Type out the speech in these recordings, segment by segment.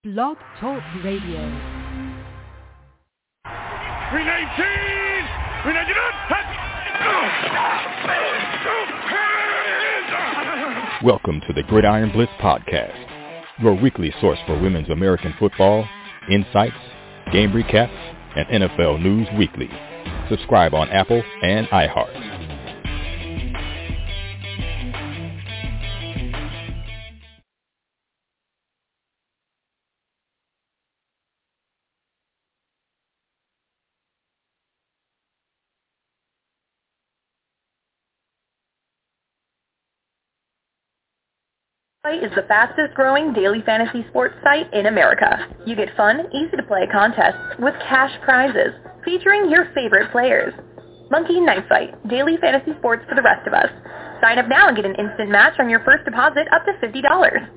Blog Talk Radio. 319! Welcome to the Gridiron Blitz Podcast, your weekly source for women's American football, insights, game recaps, and NFL news weekly. Subscribe on Apple and iHeart. Is the fastest growing daily fantasy sports site in America. You get fun, easy to play contests with cash prizes featuring your favorite players. Monkey Knife Fight, daily fantasy sports for the rest of us. Sign up now and get an instant match on your first deposit up to $50.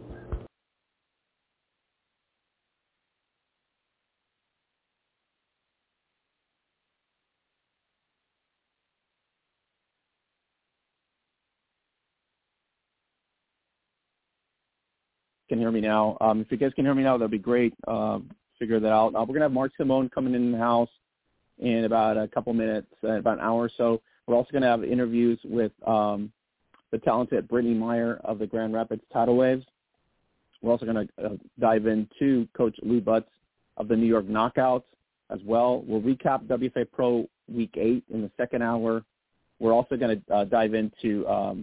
Can hear me now. If you guys can hear me now, that'd be great. Figure that out. We're going to have Mark Simone coming in the house in about a couple minutes, about an hour or so. We're also going to have interviews with the talented Brittany Meyer of the Grand Rapids Tidal Waves. We're also going to dive into Coach Lou Butts of the New York Knockouts as well. We'll recap WFA Pro Week 8 in the second hour. We're also going to dive into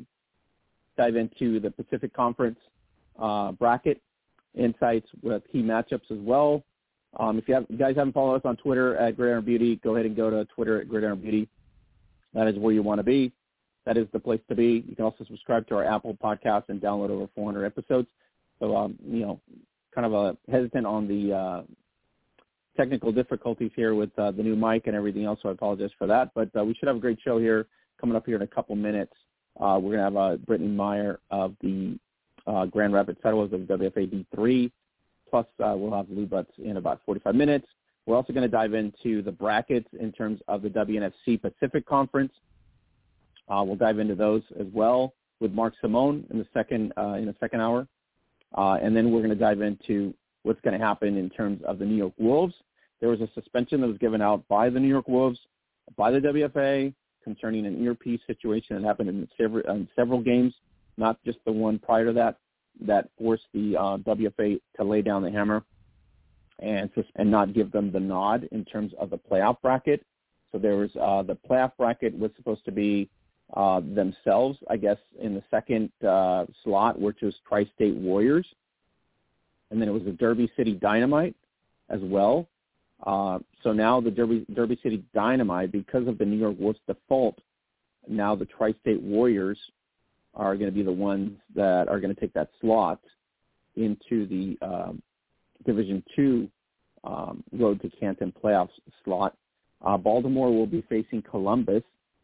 the Pacific Conference bracket insights with key matchups as well. If you guys haven't followed us on Twitter at Gridiron Beauty, go ahead and go to Twitter at Gridiron Beauty. That is where you want to be. That is the place to be. You can also subscribe to our Apple podcast and download over 400 episodes. So, kind of hesitant on the technical difficulties here with the new mic and everything else, so I apologize for that. But we should have a great show here coming up here in a couple minutes. We're going to have Brittany Meyer of the Grand Rapids Tidal Waves of WFA D3, plus we'll have Lou Butts in about 45 minutes. We're also going to dive into the brackets in terms of the WNFC Pacific Conference. We'll dive into those as well with Mark Simone in the second hour. And then we're going to dive into what's going to happen in terms of the New York Wolves. There was a suspension that was given out by the New York Wolves, by the WFA, concerning an earpiece situation that happened in several games, not just the one prior to that forced the WFA to lay down the hammer and not give them the nod in terms of the playoff bracket. So there was the playoff bracket was supposed to be themselves, I guess, in the second slot, which was Tri-State Warriors. And then it was the Derby City Dynamite as well. So now the Derby City Dynamite, because of the New York Wolves default, now the Tri-State Warriors are going to be the ones that are going to take that slot into the Division II Road to Canton playoffs slot. Baltimore will be facing Columbus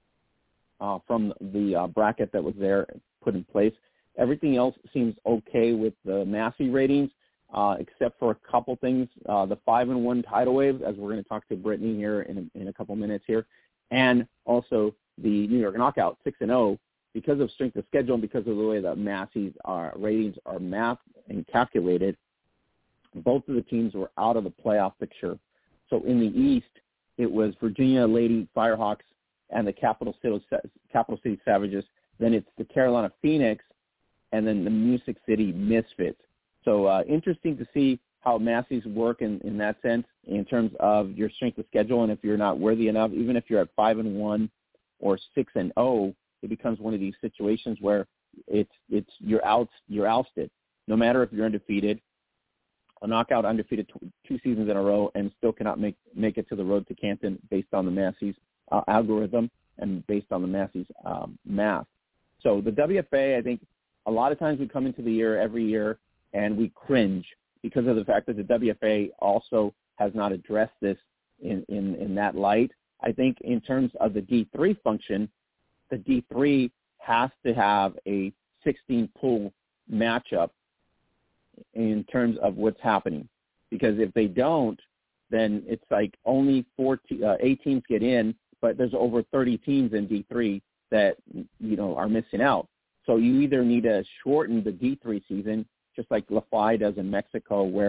from the bracket that was there put in place. Everything else seems okay with the Massey ratings, except for a couple things. The 5-1 Tidal Waves, as we're going to talk to Brittany here in a couple minutes here, and also the New York Knockout 6-0. Because of strength of schedule and because of the way that Massey's ratings are mapped and calculated, both of the teams were out of the playoff picture. So in the East, it was Virginia Lady Firehawks and the Capital City Savages. Then it's the Carolina Phoenix and then the Music City Misfits. So interesting to see how Massey's work in that sense in terms of your strength of schedule, and if you're not worthy enough, even if you're at 5-1 or 6-0, it becomes one of these situations where you're ousted. No matter if you're undefeated, a knockout undefeated two seasons in a row, and still cannot make it to the Road to Canton based on the Massey's algorithm and based on the Massey's math. So the WFA, I think a lot of times we come into the year every year and we cringe because of the fact that the WFA also has not addressed this in that light. I think in terms of the D3 function, the D3 has to have a 16-pool matchup in terms of what's happening. Because if they don't, then it's like only 8 teams get in, but there's over 30 teams in D3 that, are missing out. So you either need to shorten the D3 season, just like La Fly does in Mexico, where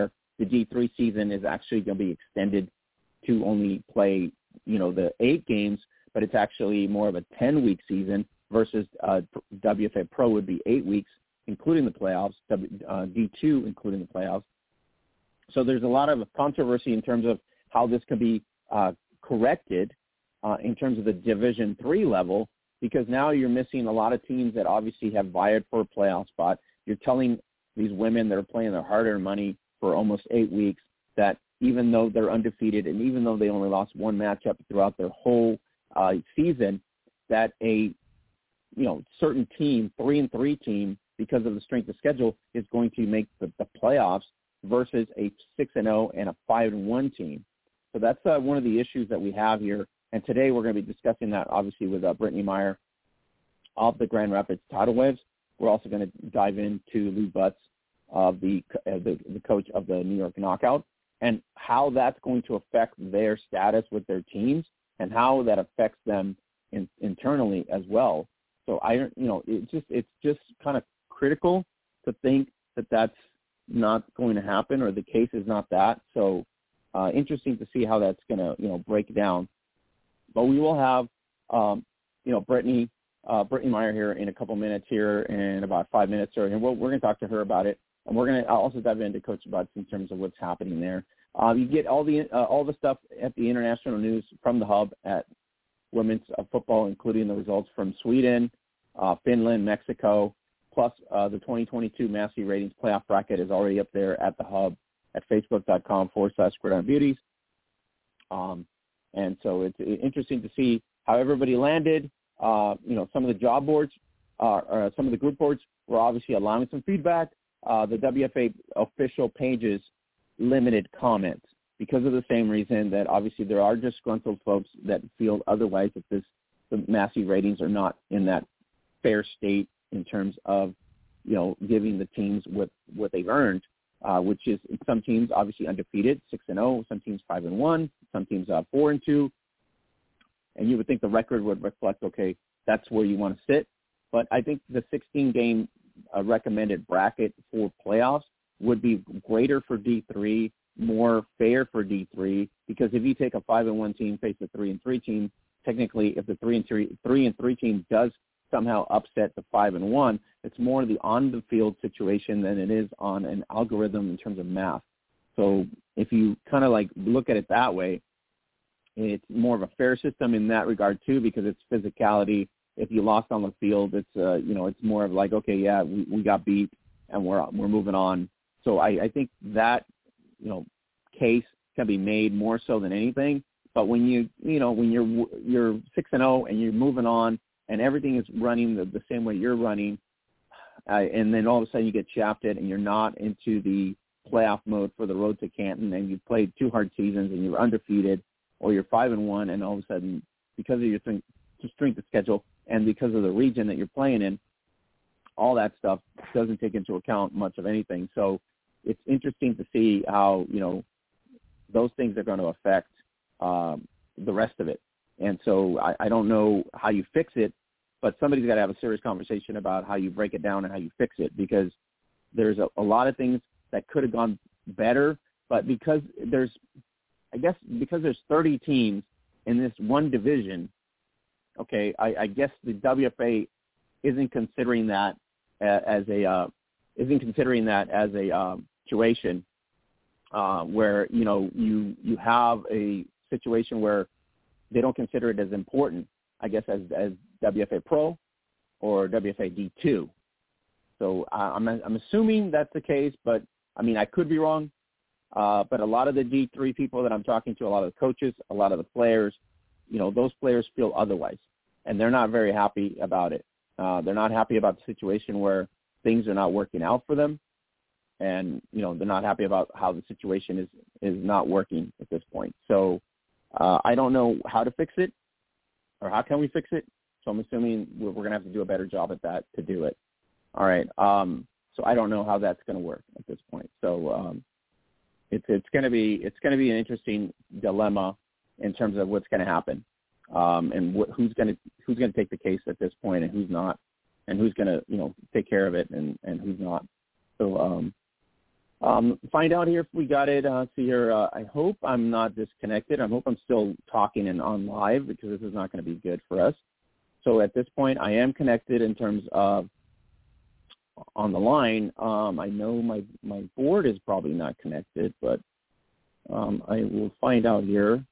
the D3 season is actually going to be extended to only play, the 8 games, but it's actually more of a 10-week season versus WFA Pro would be 8 weeks, including the playoffs, D2 including the playoffs. So there's a lot of controversy in terms of how this could be corrected in terms of the Division III level, because now you're missing a lot of teams that obviously have vied for a playoff spot. You're telling these women that are playing their hard-earned money for almost 8 weeks that even though they're undefeated and even though they only lost one matchup throughout their whole season, that a certain team, 3-3 team, because of the strength of schedule, is going to make the playoffs versus a 6-0 and a 5-1 team. So that's one of the issues that we have here. And today we're going to be discussing that, obviously, with Brittany Meyer of the Grand Rapids Tidal Waves. We're also going to dive into Lou Butts, the coach of the New York Knockout, and how that's going to affect their status with their teams and how that affects them internally as well. So it's just kind of critical to think that that's not going to happen, or the case is not that. So interesting to see how that's going to break down. But we will have Brittany Meyer here in a couple minutes here, in about 5 minutes, and we're going to talk to her about it, and we're going to also dive into Coach Butts in terms of what's happening there. You get all the stuff at the international news from the hub at women's football, including the results from Sweden, Finland, Mexico, plus the 2022 Massey Ratings playoff bracket is already up there at the hub at facebook.com/GridironBeauties. And so it's interesting to see how everybody landed. Some of the job boards, or some of the group boards were obviously allowing some feedback. The WFA official pages limited comments because of the same reason that obviously there are disgruntled folks that feel otherwise, that the Massey ratings are not in that fair state in terms of, giving the teams what they've earned, which is some teams obviously undefeated, 6-0, some teams 5-1, some teams 4-2. And you would think the record would reflect, okay, that's where you want to sit. But I think the 16-game recommended bracket for playoffs would be greater for D3, more fair for D3, because if you take a 5-1 team face a 3-3 team, technically if the 3-3 team does somehow upset the 5-1, it's more the on-the-field situation than it is on an algorithm in terms of math. So if you kind of look at it that way, it's more of a fair system in that regard too, because it's physicality. If you lost on the field, it's it's more of okay, yeah, we got beat and we're moving on. So I think that case can be made more so than anything. But when when you're 6-0 and you're moving on and everything is running the same way you're running, and then all of a sudden you get shafted and you're not into the playoff mode for the road to Canton, and you've played 2 hard seasons and you're undefeated, or you're 5-1, and all of a sudden because of your strength of schedule and because of the region that you're playing in, all that stuff doesn't take into account much of anything. So it's interesting to see how those things are going to affect the rest of it. And so I don't know how you fix it, but somebody's got to have a serious conversation about how you break it down and how you fix it, because there's a lot of things that could have gone better, but because there's 30 teams in this one division, okay, I guess the WFA isn't considering that as a situation where you have a situation where they don't consider it as important, I guess, as WFA Pro or WFA D2. So I'm assuming that's the case, but I could be wrong. But a lot of the D3 people that I'm talking to, a lot of the coaches, a lot of the players, those players feel otherwise, and they're not very happy about it. They're not happy about the situation where things are not working out for them, and they're not happy about how the situation is not working at this point. So I don't know how to fix it, or how can we fix it. So I'm assuming we're going to have to do a better job at that to do it. All right. So I don't know how that's going to work at this point. So it's going to be an interesting dilemma in terms of what's going to happen, and who's going to take the case at this point, and who's not, and who's going to take care of it, and who's not. So Find out here if we got it. See here, I hope I'm not disconnected. I hope I'm still talking and on live because this is not going to be good for us. So at this point, I am connected in terms of on the line. I know my board is probably not connected, but I will find out here.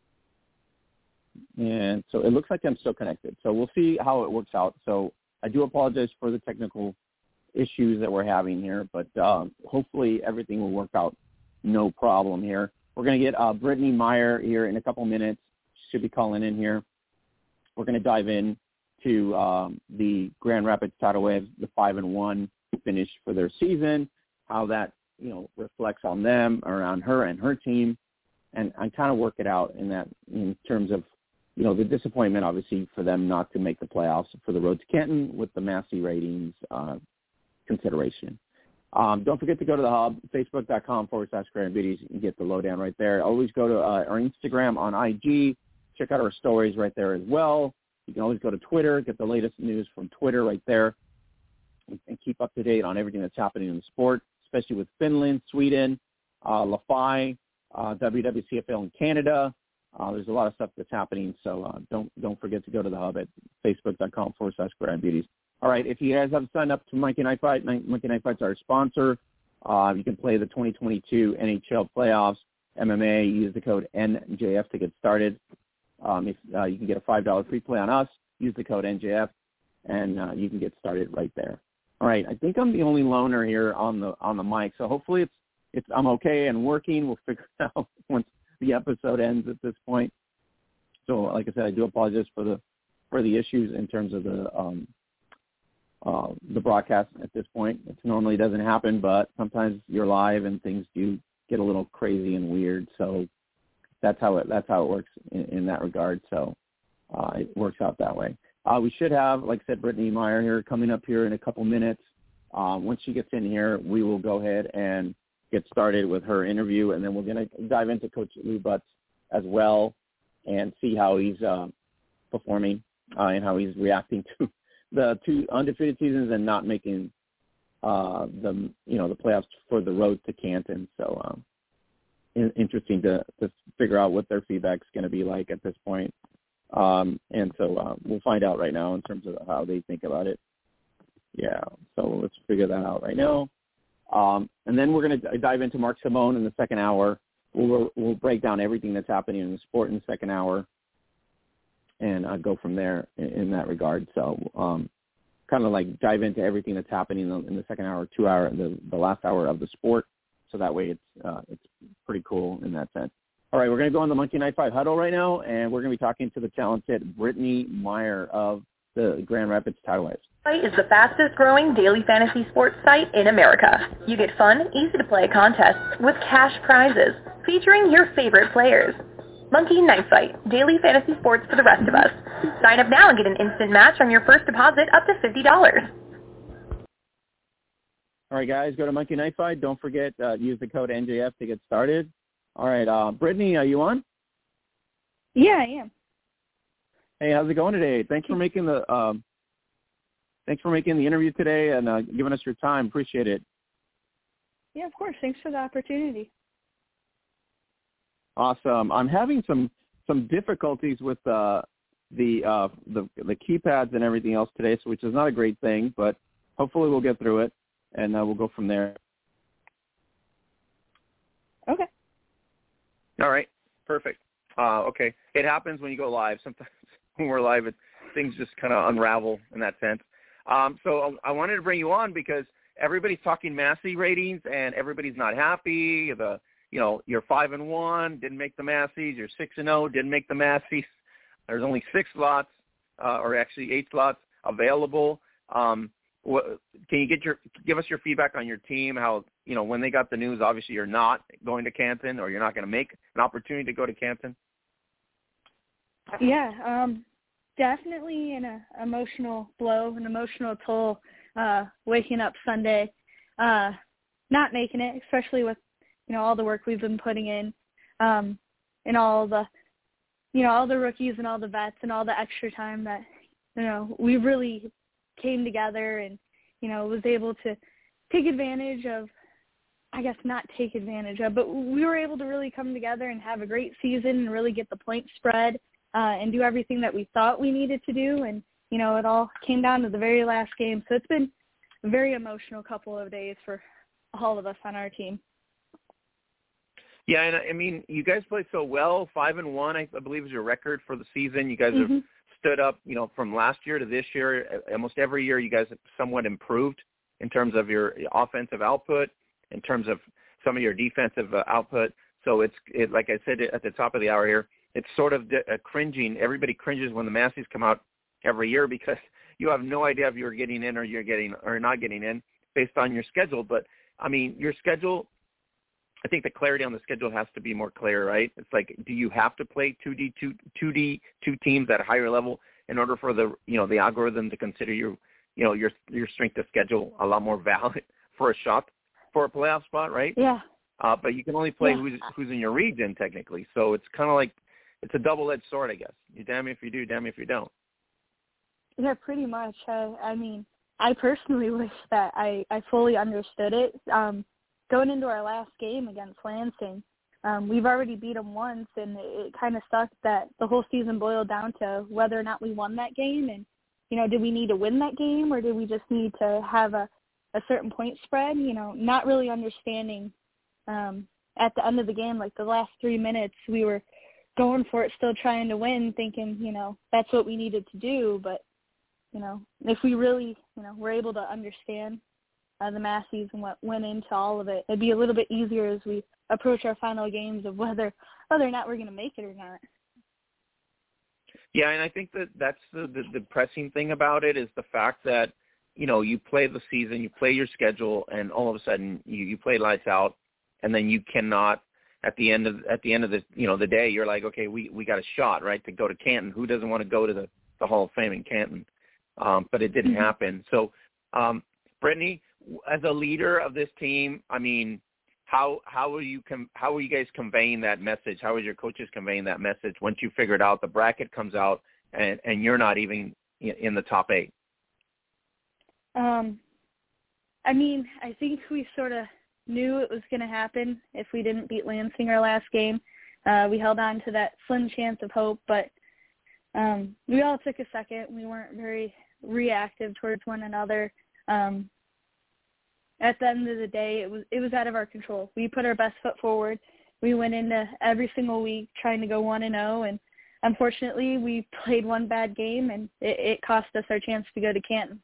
And so it looks like I'm still connected. So we'll see how it works out. So I do apologize for the technical issues that we're having here, but hopefully everything will work out no problem here. We're going to get Brittany Meyer here in a couple minutes. She should be calling in here. We're going to dive in to the Grand Rapids Tidal Waves, the 5-1 finish for their season, how that reflects on them, around her and her team, and I kind of work it out in terms of the disappointment, obviously, for them not to make the playoffs for the road to Canton with the Massey ratings consideration. Don't forget to go to the hub, facebook.com/Grand Beauties. You can get the lowdown right there. Always go to our Instagram on IG. Check out our stories right there as well. You can always go to Twitter, get the latest news from Twitter right there, and keep up to date on everything that's happening in the sport, especially with Finland, Sweden, LaFi, WWCFL in Canada. There's a lot of stuff that's happening, so don't forget to go to the hub at facebook.com/Grand Beauties. All right, if you guys have signed up to Monkey Knife Fight, Monkey Knife Fight's our sponsor. You can play the 2022 NHL playoffs, MMA. Use the code NJF to get started. If you can get a $5 free play on us, use the code NJF, and you can get started right there. All right, I think I'm the only loner here on the mic, so hopefully I'm okay and working. We'll figure it out once the episode ends at this point. So, like I said, I do apologize for the issues in terms of the broadcast at this point. It normally doesn't happen, but sometimes you're live and things do get a little crazy and weird. So that's how it works in that regard. So it works out that way. We should have, like I said, Brittany Meyer here coming up here in a couple minutes. Once she gets in here, we will go ahead and get started with her interview, and then we're going to dive into Coach Lou Butz as well and see how he's performing and how he's reacting to the 2 undefeated seasons and not making the playoffs for the road to Canton. So interesting to figure out what their feedback's going to be like at this point. And so we'll find out right now in terms of how they think about it. Yeah, so let's figure that out right now. And then we're going to dive into Mark Simone in the second hour. We'll break down everything that's happening in the sport in the second hour and go from there in that regard. So kind of like dive into everything that's happening in the second hour, 2 hour, the last hour of the sport. So that way it's pretty cool in that sense. All right, we're going to go on the Monkey Knife Fight huddle right now, and we're going to be talking to the talented Brittany Meyer of the Grand Rapids Tidal Waves. Is the fastest growing daily fantasy sports site in America. You get fun, easy to play contests with cash prizes featuring your favorite players. Monkey Knife Fight, daily fantasy sports for the rest of us. Sign up now and get an instant match on your first deposit up to $50. All right, guys, go to Monkey Knife Fight. Don't forget, use the code NJF to get started. All right, Brittany, are you on? Yeah, I am. Hey, how's it going today? Thanks for making the interview today and giving us your time. Appreciate it. Yeah, of course. Thanks for the opportunity. Awesome. I'm having some difficulties with the keypads and everything else today, so which is not a great thing, but hopefully we'll get through it and we'll go from there. Okay. All right. Perfect. Okay. It happens when you go live. Sometimes when we're live, things just kind of unravel in that sense. So I wanted to bring you on because everybody's talking Massey ratings and everybody's not happy. You're 5-1, didn't make the Masseys. You're 6-0, didn't make the Masseys. There's only 6 slots, or actually 8 slots available. Can you give us your feedback on your team? How when they got the news, obviously you're not going to Canton, or you're not going to make an opportunity to go to Canton. Yeah, definitely an emotional blow, an emotional toll. Waking up Sunday, not making it, especially with all the work we've been putting in, and all the rookies and all the vets and all the extra time that we really came together and was able to take advantage of I guess, not take advantage of. But we were able to really come together and have a great season and really get the point spread and do everything that we thought we needed to do. And, you know, it all came down to the very last game. So it's been a very emotional couple of days for all of us on our team. Yeah, and I mean, you guys played so well. 5-1, I believe, is your record for the season. You guys have stood up, you know, from last year to this year. Almost every year you guys have somewhat improved in terms of your offensive output, in terms of some of your defensive output. So it's like I said at the top of the hour here, it's sort of cringing. Everybody cringes when the Massies come out every year because you have no idea if you're getting in or not getting in based on your schedule. But, I mean, your schedule, I think the clarity on the schedule has to be more clear, right? It's like, do you have to play two teams at a higher level in order for the algorithm to consider your strength of schedule a lot more valid for a shot for a playoff spot, right? Yeah. But you can only play who's in your region technically. So it's kind of like, it's a double-edged sword, I guess. You damn if you do, damn if you don't. Yeah, pretty much. I mean, I personally wish that I fully understood it. Going into our last game against Lansing, we've already beat them once, and it kind of sucked that the whole season boiled down to whether or not we won that game. And, you know, did we need to win that game, or did we just need to have a certain point spread? You know, not really understanding at the end of the game, like the last 3 minutes, we were going for it, still trying to win, thinking, you know, that's what we needed to do. But, you know, if we really, you know, were able to understand the Massies and what went into all of it, it'd be a little bit easier as we approach our final games of whether or not we're going to make it or not. Yeah, and I think that's the pressing thing about it is the fact that, you know, you play the season, you play your schedule, and all of a sudden you play lights out, and then you cannot at the end of the, you know, the day, you're like, okay, we got a shot, right, to go to Canton. Who doesn't want to go to the Hall of Fame in Canton? But it didn't happen. So, Brittany, as a leader of this team, I mean, how are you guys conveying that message? How are your coaches conveying that message once you figured out the bracket comes out and you're not even in the top 8? I mean, I think we sort of knew it was going to happen if we didn't beat Lansing our last game. We held on to that slim chance of hope, but we all took a second. We weren't very reactive towards one another. At the end of the day, it was out of our control. We put our best foot forward. We went into every single week trying to go 1-0, and unfortunately, we played one bad game, and it cost us our chance to go to Canton.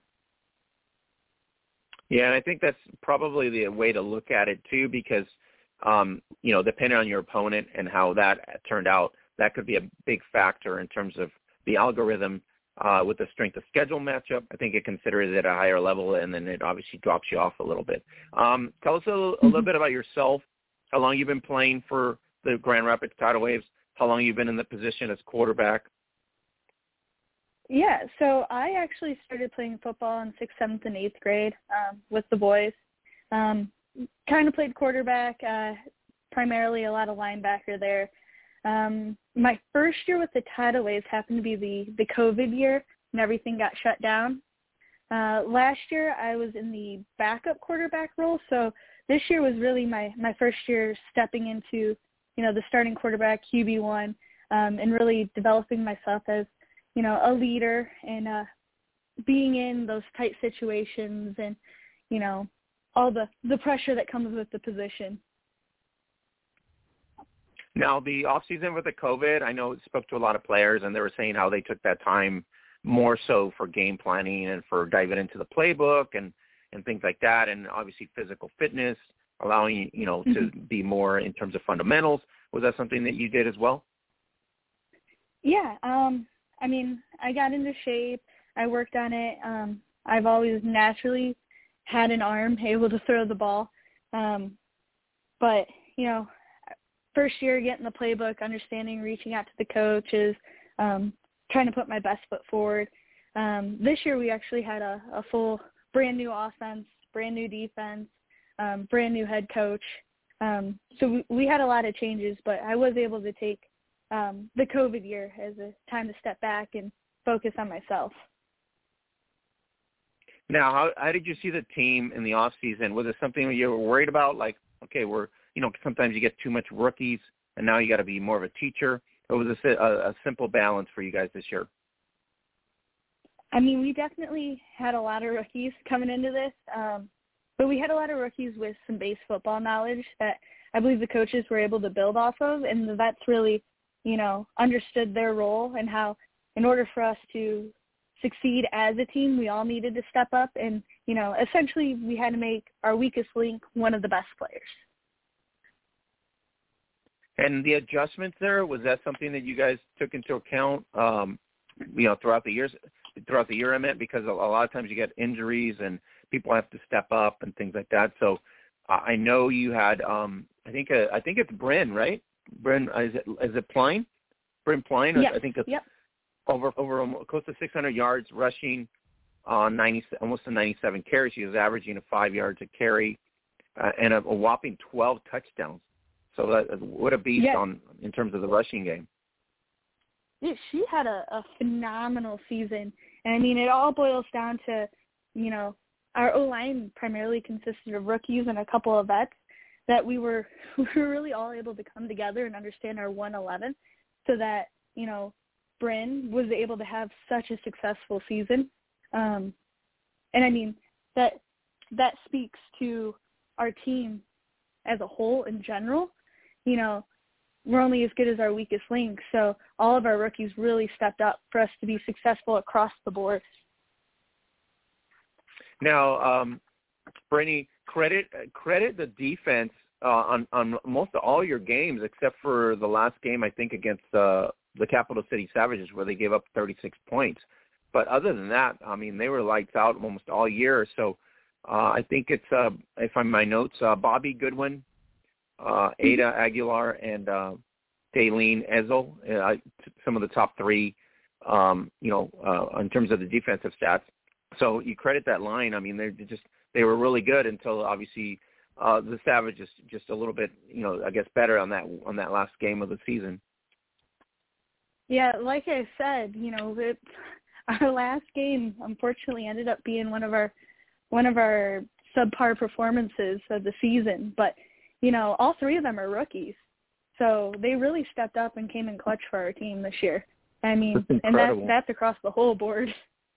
Yeah, and I think that's probably the way to look at it too, because you know, depending on your opponent and how that turned out, that could be a big factor in terms of the algorithm. With the strength of schedule matchup, I think it considers it a higher level, and then it obviously drops you off a little bit. Tell us a little bit about yourself, how long you've been playing for the Grand Rapids Tidal Waves, how long you've been in the position as quarterback. Yeah, so I actually started playing football in 6th, 7th, and 8th grade with the boys. Kind of played quarterback, primarily a lot of linebacker there. My first year with the Tidal Waves happened to be the COVID year, and everything got shut down. Last year, I was in the backup quarterback role, so this year was really my first year stepping into, you know, the starting quarterback, QB1, and really developing myself as, you know, a leader and being in those tight situations and, you know, all the pressure that comes with the position. Now, the off-season with the COVID, I know it spoke to a lot of players, and they were saying how they took that time more so for game planning and for diving into the playbook and things like that, and obviously physical fitness, allowing, you know, to be more in terms of fundamentals. Was that something that you did as well? Yeah. I mean, I got into shape. I worked on it. I've always naturally had an arm able to throw the ball. But, you know, first year getting the playbook, understanding, reaching out to the coaches, trying to put my best foot forward. This year we actually had a full brand new offense, brand new defense, brand new head coach. So we had a lot of changes, but I was able to take the COVID year as a time to step back and focus on myself. Now, how did you see the team in the off season? Was it something you were worried about, like okay, sometimes you get too much rookies, and now you got to be more of a teacher? It was a simple balance for you guys this year. I mean, we definitely had a lot of rookies coming into this, but we had a lot of rookies with some base football knowledge that I believe the coaches were able to build off of, and the vets really, understood their role and how in order for us to succeed as a team, we all needed to step up, and, essentially we had to make our weakest link one of the best players. And the adjustments there, was that something that you guys took into account, throughout the years? Throughout the year, I meant, because a lot of times you get injuries and people have to step up and things like that. So I know you had, I think it's Bryn, right? Bryn, is it Pline? Bryn Pline? Yes. I think it's yep. over close to 600 yards rushing on almost a 97 carries. She was averaging 5 yards a carry and a whopping 12 touchdowns. So what a beast in terms of the rushing game. Yeah, she had a phenomenal season. And, I mean, it all boils down to, our O-line primarily consisted of rookies and a couple of vets that we were really all able to come together and understand our 111 so that, Bryn was able to have such a successful season. And, I mean, that speaks to our team as a whole in general. We're only as good as our weakest link, so all of our rookies really stepped up for us to be successful across the board. Now, Brittany, credit the defense on most of all your games, except for the last game, I think, against the Capital City Savages, where they gave up 36 points. But other than that, I mean, they were lights out almost all year. So I think it's, if I'm my notes, Bobby Goodwin, Ada Aguilar, and Daylene Ezel, some of the top three, in terms of the defensive stats. So you credit that line. I mean, they were really good until obviously the Savages just a little bit, I guess better on that last game of the season. Yeah, like I said, our last game unfortunately ended up being one of our subpar performances of the season, but all three of them are rookies. So they really stepped up and came in clutch for our team this year. I mean, and that's across the whole board.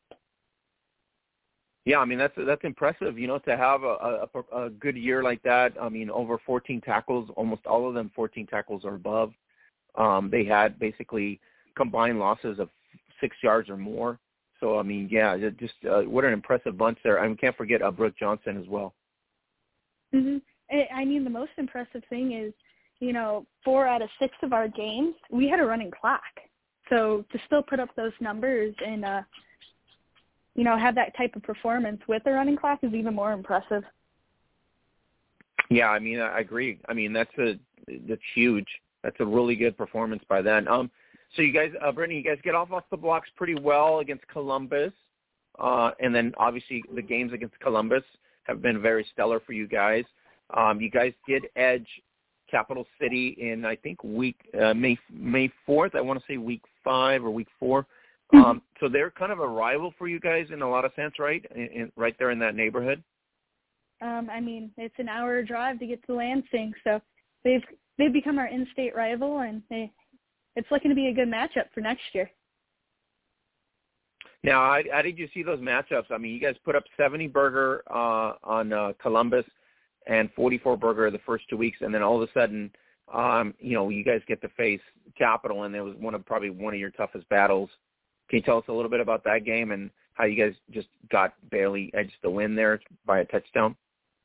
Yeah, I mean, that's impressive, to have a good year like that. I mean, over 14 tackles, almost all of them 14 tackles or above. They had basically combined losses of 6 yards or more. So, I mean, yeah, just what an impressive bunch there. I mean, can't forget Brooke Johnson as well. Mm-hmm. I mean, the most impressive thing is, 4 out of 6 of our games, we had a running clock. So to still put up those numbers and, have that type of performance with a running clock is even more impressive. Yeah, I mean, I agree. I mean, that's huge. That's a really good performance by them. So you guys, Brittany, you guys get off the blocks pretty well against Columbus. And then obviously the games against Columbus have been very stellar for you guys. You guys did edge Capital City in, I think, May 4th. I want to say week 5 or week 4. So they're kind of a rival for you guys in a lot of sense, right? Right there in that neighborhood. I mean, it's an hour drive to get to Lansing, so they've become our in-state rival, and it's looking to be a good matchup for next year. Now, how did you see those matchups? I mean, you guys put up 70 burger on Columbus and 44 burger the first 2 weeks, and then all of a sudden, you guys get to face Capital, and it was probably one of your toughest battles. Can you tell us a little bit about that game and how you guys just barely edged the win there by a touchdown?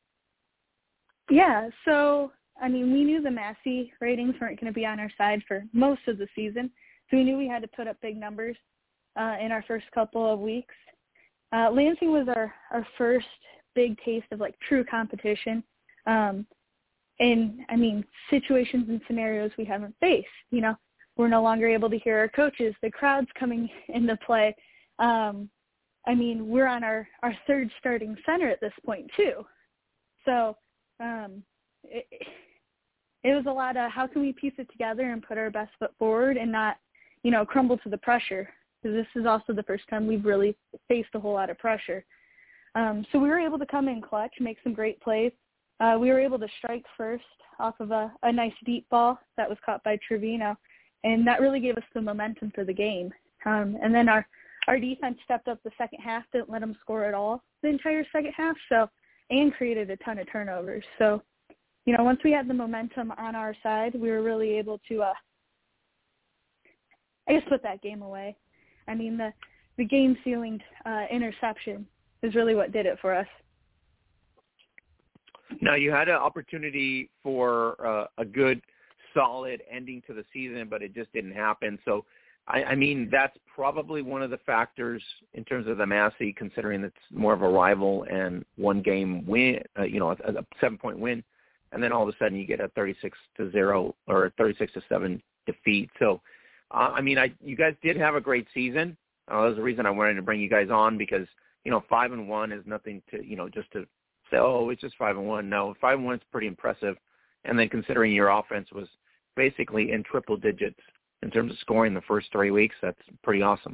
Yeah, so, I mean, we knew the Massey ratings weren't going to be on our side for most of the season, so we knew we had to put up big numbers in our first couple of weeks. Lansing was our first big taste of, true competition. And, I mean, situations and scenarios we haven't faced. We're no longer able to hear our coaches. The crowd's coming into play. I mean, we're on our third starting center at this point, too. So it was a lot of how can we piece it together and put our best foot forward and not, crumble to the pressure, because this is also the first time we've really faced a whole lot of pressure. So we were able to come in clutch, make some great plays. we were able to strike first off of a nice deep ball that was caught by Trevino, and that really gave us the momentum for the game. And then our defense stepped up the second half, didn't let them score at all the entire second half, and created a ton of turnovers. So, once we had the momentum on our side, we were really able to, put that game away. I mean, the game-sealing interception is really what did it for us. Now, you had an opportunity for a good, solid ending to the season, but it just didn't happen. So, I mean, that's probably one of the factors in terms of the Massey, considering it's more of a rival and one-game win, a 7-point win, and then all of a sudden you get a 36-0 or a 36-7 defeat. So, you guys did have a great season. That was the reason I wanted to bring you guys on because, 5-1 is nothing to, just to say, oh, it's just 5-1. No, 5-1 is pretty impressive. And then considering your offense was basically in triple digits in terms of scoring the first 3 weeks, that's pretty awesome.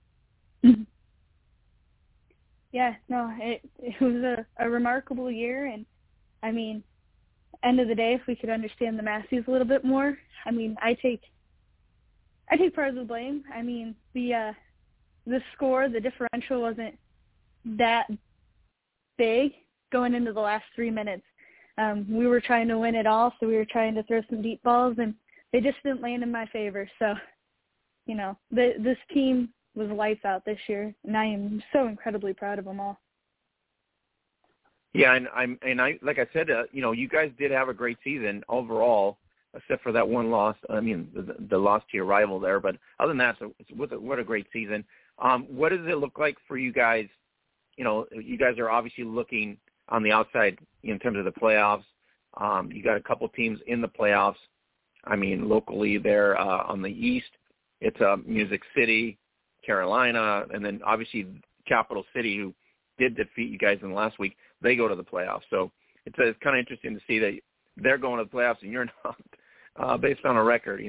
Yeah, no, it was a remarkable year. And, end of the day, if we could understand the Masseys a little bit more, I take part of the blame. The score, the differential wasn't that big going into the last 3 minutes. We were trying to win it all, so we were trying to throw some deep balls, and they just didn't land in my favor. So, this team was lights out this year, and I am so incredibly proud of them all. Yeah, and I like I said, you guys did have a great season overall, except for that one loss. The loss to your rival there, but other than that, what a great season. What does it look like for you guys? You guys are obviously looking on the outside in terms of the playoffs. You got a couple teams in the playoffs. Locally there on the East, it's Music City, Carolina, and then obviously Capital City, who did defeat you guys in the last week. They go to the playoffs. So it's kind of interesting to see that they're going to the playoffs and you're not, based on a record,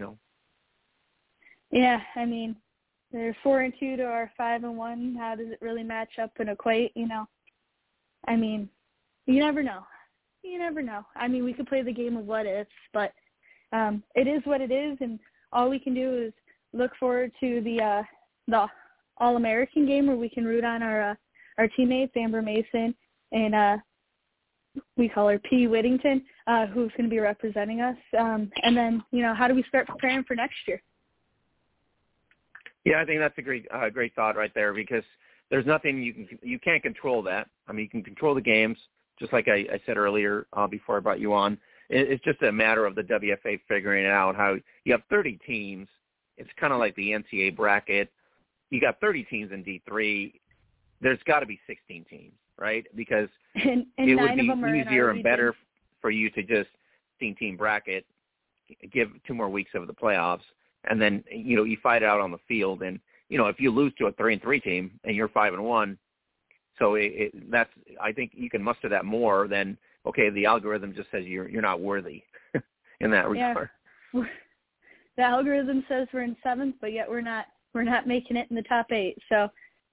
Yeah, they're 4-2 to our 5-1. How does it really match up and equate? You never know. You never know. We could play the game of what ifs, but it is what it is, and all we can do is look forward to the All-American game where we can root on our teammates, Amber Mason and we call her P. Whittington, who's going to be representing us. And then, how do we start preparing for next year? Yeah, I think that's a great thought right there, because there's nothing you can't control that. You can control the games, just like I said earlier before I brought you on. It's just a matter of the WFA figuring it out. How you have 30 teams. It's kind of like the NCAA bracket. You got 30 teams in D3. There's got to be 16 teams, right? Because and it would be easier and better for you to just 16-team bracket, give 2 more weeks of the playoffs, and then you fight out on the field. And if you lose to a 3-3 team and you're 5-1, so that's, I think you can muster that more than, okay, the algorithm just says you're not worthy in that regard. Yeah. The algorithm says we're in 7th, but yet we're not making it in the top 8. So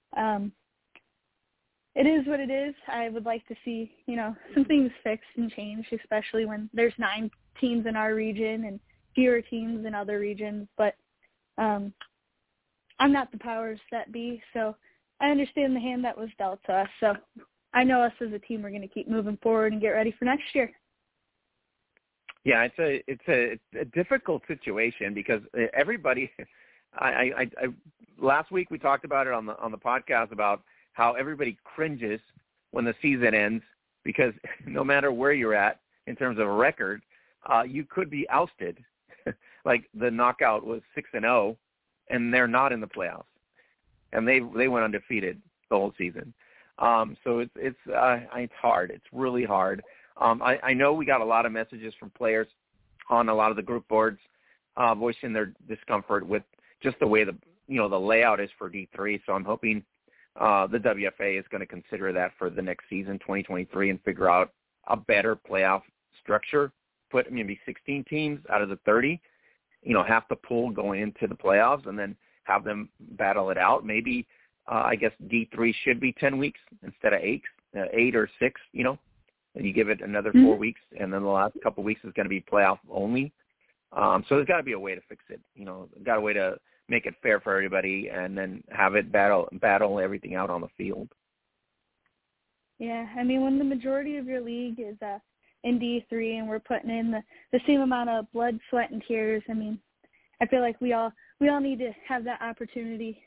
it is what it is. I would like to see, some things fixed and changed, especially when there's 9 teams in our region and fewer teams in other regions. But I'm not the powers that be, so I understand the hand that was dealt to us. So I know us as a team, we're going to keep moving forward and get ready for next year. Yeah, it's a difficult situation because everybody. I last week we talked about it on the podcast about how everybody cringes when the season ends, because no matter where you're at in terms of a record, you could be ousted. Like the knockout was 6-0, and they're not in the playoffs, and they went undefeated the whole season. So it's hard. It's really hard. I know we got a lot of messages from players on a lot of the group boards voicing their discomfort with just the way the layout is for D3. So I'm hoping the WFA is going to consider that for the next season, 2023, and figure out a better playoff structure. Put maybe 16 teams out of the 30, half the pool going into the playoffs, and then have them battle it out. Maybe I guess D3 should be 10 weeks instead of 8 or 6, and you give it another 4 weeks, and then the last couple of weeks is going to be playoff only. So there's got to be a way to fix it. Got a way to make it fair for everybody, and then have it battle everything out on the field. Yeah, I mean, when the majority of your league is in D3 and we're putting in the same amount of blood, sweat, and tears, I mean, I feel like we all need to have that opportunity,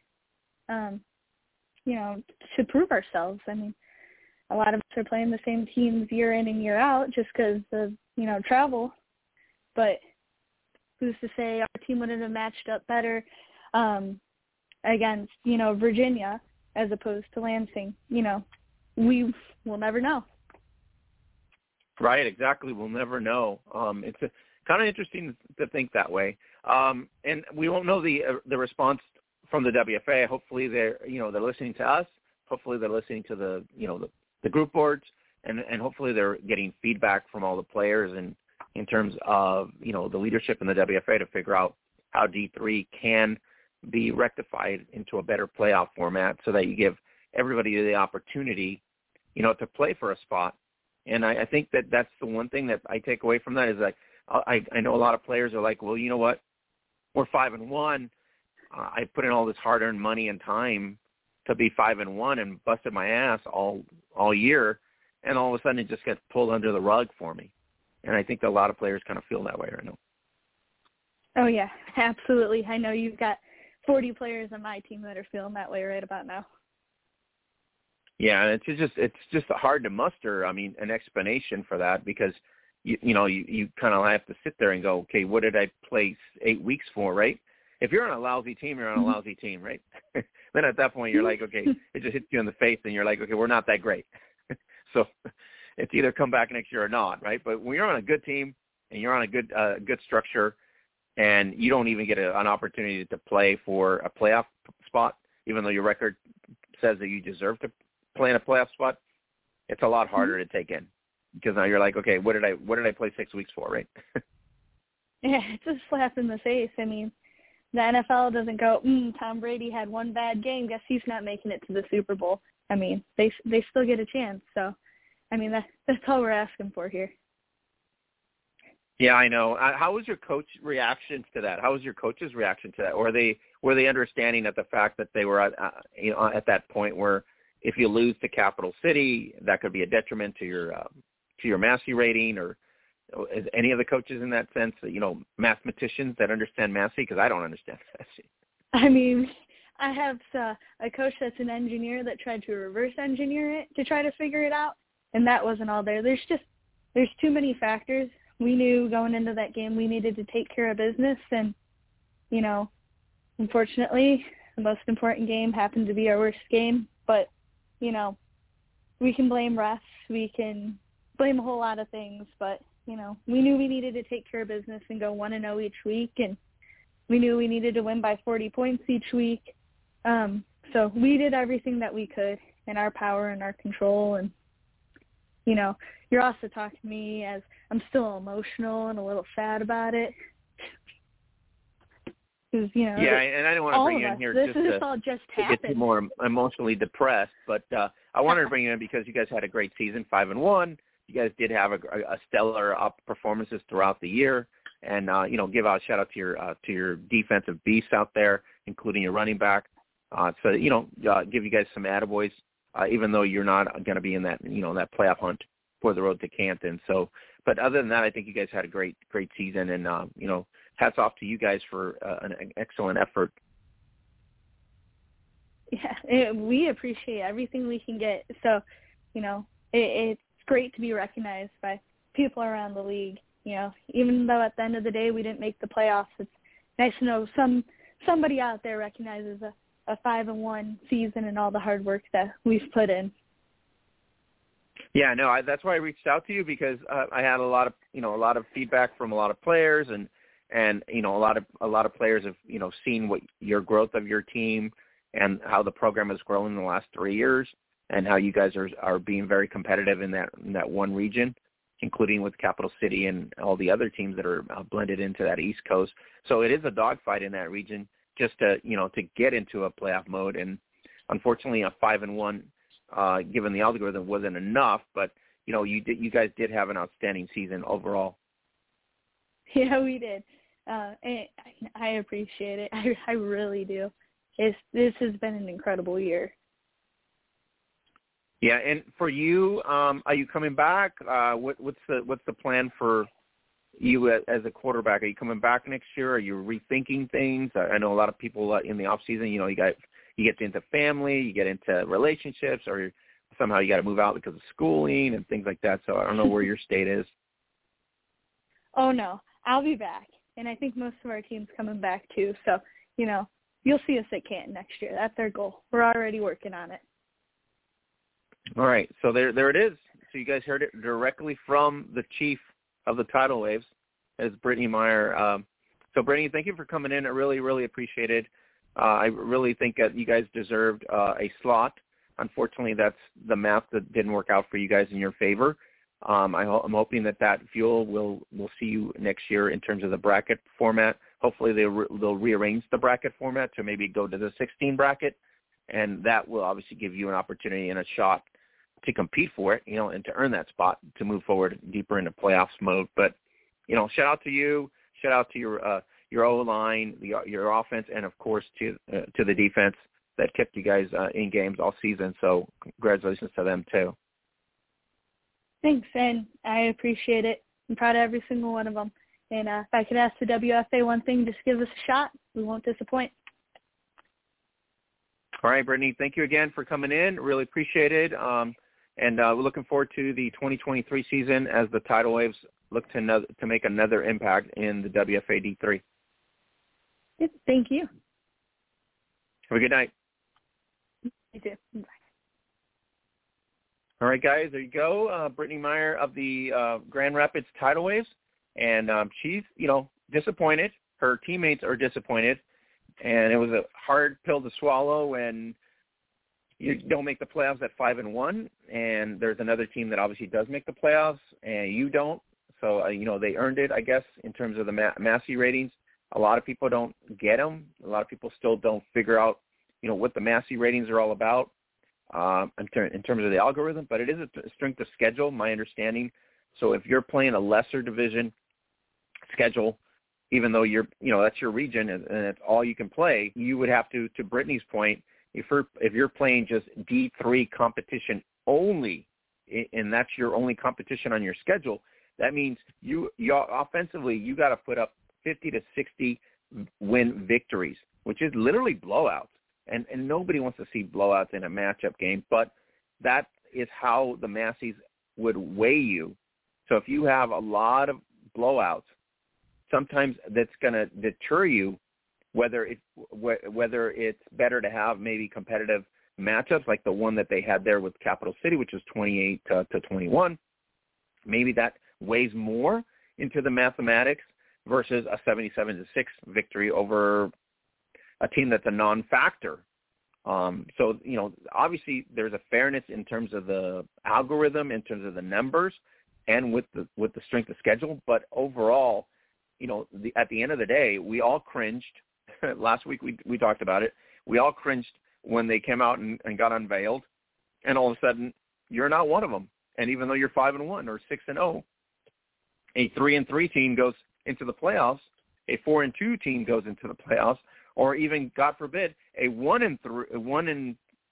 to prove ourselves. I mean, a lot of us are playing the same teams year in and year out just because of, travel. But who's to say our team wouldn't have matched up better against, Virginia as opposed to Lansing? We will never know. Right, exactly. We'll never know. It's kind of interesting to think that way. And we won't know the response from the WFA. Hopefully they're listening to us. Hopefully they're listening to the group boards, and hopefully they're getting feedback from all the players and in terms of, the leadership in the WFA to figure out how D3 can be rectified into a better playoff format so that you give everybody the opportunity, to play for a spot. And I think that's the one thing that I take away from that is that I know a lot of players are like, well, you know what? We're 5-1. I put in all this hard-earned money and time to be 5-1 and busted my ass all year, and all of a sudden it just gets pulled under the rug for me. And I think that a lot of players kind of feel that way right now. Oh, yeah, absolutely. I know you've got 40 players on my team that are feeling that way right about now. Yeah, and it's just hard to muster, an explanation for that because, you kind of have to sit there and go, okay, what did I play 8 weeks for, right? If you're on a lousy team, you're on a lousy team, right? Then at that point, you're like, okay, it just hits you in the face, and you're like, okay, we're not that great. So it's either come back next year or not, right? But when you're on a good team and you're on a good structure and you don't even get an opportunity to play for a playoff spot, even though your record says that you deserve to play in a playoff spot, it's a lot harder to take in because now you're like, okay, what did I play 6 weeks for, right? Yeah, it's a slap in the face. I mean, the NFL doesn't go, Tom Brady had one bad game, guess he's not making it to the Super Bowl. I mean, they still get a chance. So, I mean, that's all we're asking for here. Yeah, I know. How was your coach reaction to that? How was your coach's reaction to that? Or were they understanding at the fact that they were at that point where if you lose to Capital City, that could be a detriment to your Massey rating, or is any of the coaches in that sense, mathematicians that understand Massey? Because I don't understand Massey. I mean, I have a coach that's an engineer that tried to reverse engineer it to try to figure it out, and that wasn't all there. There's too many factors. We knew going into that game we needed to take care of business, and, unfortunately, the most important game happened to be our worst game, but we can blame refs, we can blame a whole lot of things, but, we knew we needed to take care of business and go 1-0 each week, and we knew we needed to win by 40 points each week. So we did everything that we could in our power and our control, and, you're also talking to me as I'm still emotional and a little sad about it. Yeah, and I don't want to bring you in here to get you more emotionally depressed, but I wanted to bring you in because you guys had a great season, 5-1. You guys did have a stellar performances throughout the year, and give out a shout out to your defensive beasts out there, including your running back. So give you guys some attaboys, even though you're not going to be in that that playoff hunt for the road to Canton. So, but other than that, I think you guys had a great season, and hats off to you guys for an excellent effort. Yeah, we appreciate everything we can get. So, it's great to be recognized by people around the league. Even though at the end of the day we didn't make the playoffs, it's nice to know somebody out there recognizes a 5-1 season and all the hard work that we've put in. Yeah, no, that's why I reached out to you, because I had a lot of feedback from a lot of players, and a lot of players have seen what your growth of your team and how the program has grown in the last 3 years, and how you guys are being very competitive in that one region, including with Capital City and all the other teams that are blended into that East Coast. So it is a dogfight in that region just to get into a playoff mode. And unfortunately, a 5-1, given the algorithm, wasn't enough. But you guys did have an outstanding season overall. Yeah, we did. And I appreciate it. I really do. This has been an incredible year. Yeah, and for you, are you coming back? What's the plan for you as a quarterback? Are you coming back next year? Are you rethinking things? I know a lot of people in the off season, you get into family, you get into relationships, or somehow you got to move out because of schooling and things like that. So I don't know where your state is. Oh no, I'll be back, and I think most of our team's coming back too. So you'll see us at Canton next year. That's our goal. We're already working on it. All right, so there it is. So you guys heard it directly from the chief of the Tidal Waves, as Brittany Meyer. So Brittany, thank you for coming in. I really, really appreciate it. I really think that you guys deserved a slot. Unfortunately, that's the math that didn't work out for you guys in your favor. I'm hoping that fuel will see you next year in terms of the bracket format. Hopefully they'll rearrange the bracket format to maybe go to the 16 bracket, and that will obviously give you an opportunity and a shot to compete for it, and to earn that spot to move forward deeper into playoffs mode. But, shout out to you, shout out to your O-line, your offense, and of course to the defense that kept you guys in games all season. So congratulations to them too. Thanks, and I appreciate it. I'm proud of every single one of them. And if I could ask the WFA one thing, just give us a shot. We won't disappoint. All right, Brittany, thank you again for coming in. Really appreciate it. And we're looking forward to the 2023 season as the Tidal Waves look to make another impact in the WFA D3. Yep, thank you. Have a good night. You too. Bye. All right, guys, there you go. Brittany Meyer of the Grand Rapids Tidal Waves. And she's, disappointed. Her teammates are disappointed. And it was a hard pill to swallow when you don't make the playoffs at 5-1, and there's another team that obviously does make the playoffs, and you don't. So, they earned it, I guess, in terms of the Massey ratings. A lot of people don't get them. A lot of people still don't figure out, what the Massey ratings are all about in terms of the algorithm. But it is a strength of schedule, my understanding. So if you're playing a lesser division schedule, even though that's your region and it's all you can play, you would have to Brittany's point, if you're playing just D3 competition only, and that's your only competition on your schedule, that means you offensively you got to put up 50 to 60 win victories, which is literally blowouts. And nobody wants to see blowouts in a matchup game, but that is how the Masseys would weigh you. So if you have a lot of blowouts, sometimes that's going to deter you, whether it's better to have maybe competitive matchups like the one that they had there with Capital City, which is 28 to 21. Maybe that weighs more into the mathematics versus a 77-6 victory over a team that's a non-factor. So, obviously there's a fairness in terms of the algorithm, in terms of the numbers, and with the strength of schedule. But overall, at the end of the day, we all cringed. Last week we talked about it. We all cringed when they came out and got unveiled, and all of a sudden you're not one of them. And even though you're 5-1 or 6-0, a 3-3 team goes into the playoffs, a 4-2 team goes into the playoffs, or even, God forbid, a 1-5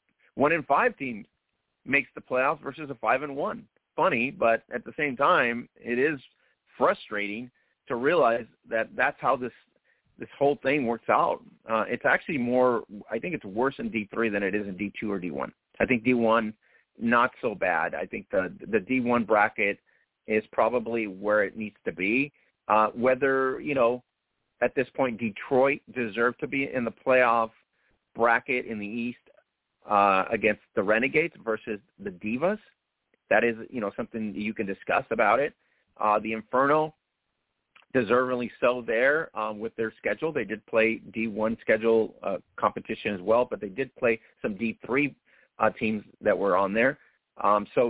team makes the playoffs versus a 5-1. Funny, but at the same time, it is frustrating to realize that that's how this whole thing works out. It's actually I think it's worse in D3 than it is in D2 or D1. I think D1, not so bad. I think the D1 bracket is probably where it needs to be. Whether, at this point, Detroit deserved to be in the playoff bracket in the East against the Renegades versus the Divas, that is, something you can discuss about it. The Inferno, deservedly so there with their schedule. They did play D1 schedule competition as well, but they did play some D3 teams that were on there. So,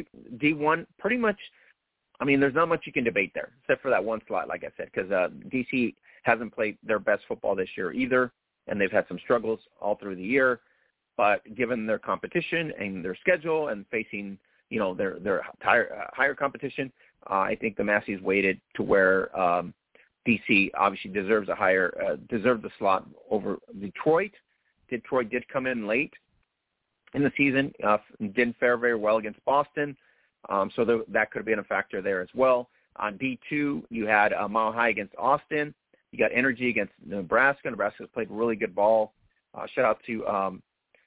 D1 pretty much, there's not much you can debate there, except for that one slot, like I said, because DC hasn't played their best football this year either, and they've had some struggles all through the year. But given their competition and their schedule and facing their higher competition. I think the Massey's waited to where DC obviously deserves the slot over Detroit. Detroit did come in late in the season, didn't fare very well against Boston, so that could have been a factor there as well. On D2, you had Mile High against Austin. You got Energy against Nebraska. Nebraska's played really good ball. Shout out to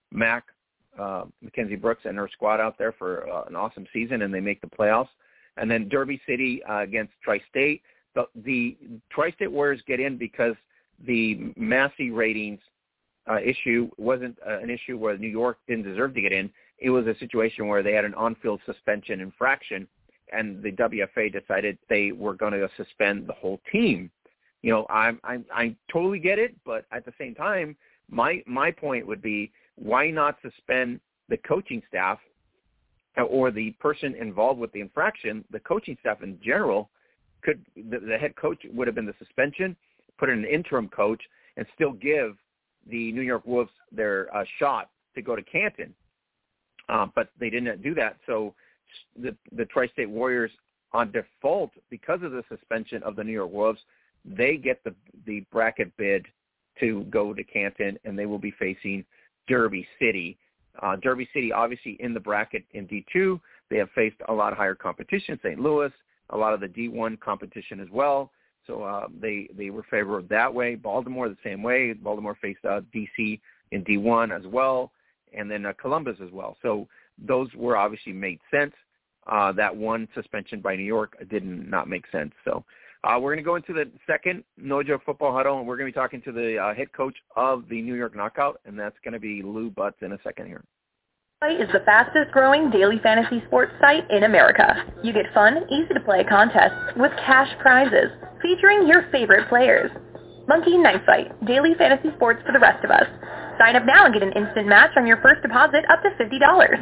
Mackenzie Brooks and her squad out there for an awesome season, and they make the playoffs. And then Derby City against Tri-State. The Tri-State Warriors get in because the Massey ratings issue wasn't an issue where New York didn't deserve to get in. It was a situation where they had an on-field suspension infraction, and the WFA decided they were going to suspend the whole team. I totally get it, but at the same time, my point would be, why not suspend the coaching staff or the person involved with the infraction? The coaching staff in general the head coach would have been the suspension, put in an interim coach, and still give the New York Wolves their shot to go to Canton. But they didn't do that. So the Tri-State Warriors, on default, because of the suspension of the New York Wolves, they get the bracket bid to go to Canton, and they will be facing Derby City. Derby City, obviously, in the bracket in D2, they have faced a lot of higher competition, St. Louis, a lot of the D1 competition as well. So they were favored that way. Baltimore, the same way. Baltimore faced DC in D1 as well, and then Columbus as well. So those were obviously made sense. That one suspension by New York did not make sense. So we're going to go into the second No-Joke Football Huddle, and we're going to be talking to the head coach of the New York Knockout, and that's going to be Lou Butz in a second here. Is the fastest growing daily fantasy sports site in America. You get fun, easy to play contests with cash prizes featuring your favorite players. Monkey Knife Fight, daily fantasy sports for the rest of us. Sign up now and get an instant match on your first deposit up to $50.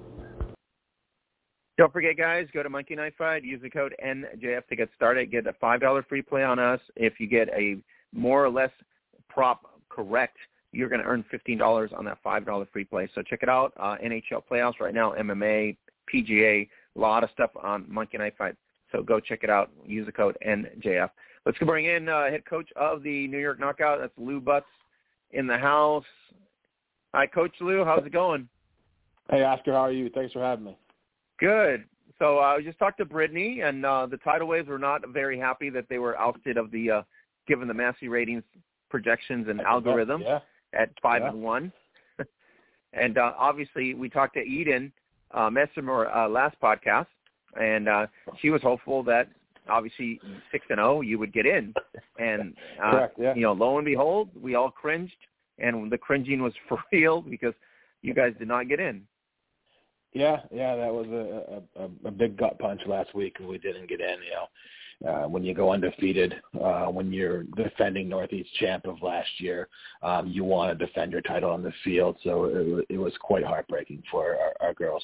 Don't forget, guys, go to Monkey Knife Fight, use the code NJF to get started. Get a $5 free play on us. If you get a more or less prop correct, you're going to earn $15 on that $5 free play. So check it out. NHL playoffs right now, MMA, PGA, a lot of stuff on Monkey Knife Fight. So go check it out. Use the code NJF. Let's go bring in head coach of the New York Knockout. That's Lou Butz in the house. Hi, Coach Lou. How's it going? Hey, Oscar. How are you? Thanks for having me. Good. So I just talked to Brittany, and the Tidal Waves were not very happy that they were ousted of the given the Massey ratings projections and algorithms. Yeah. At 5-1, and obviously we talked to Eden Messemer last podcast, and she was hopeful that obviously 6-0 you would get in, and correct, yeah. Lo and behold, we all cringed, and the cringing was for real because you guys did not get in. Yeah, that was a big gut punch last week, and we didn't get in. When you go undefeated, when you're defending Northeast champ of last year, you want to defend your title on the field. So it was quite heartbreaking for our girls.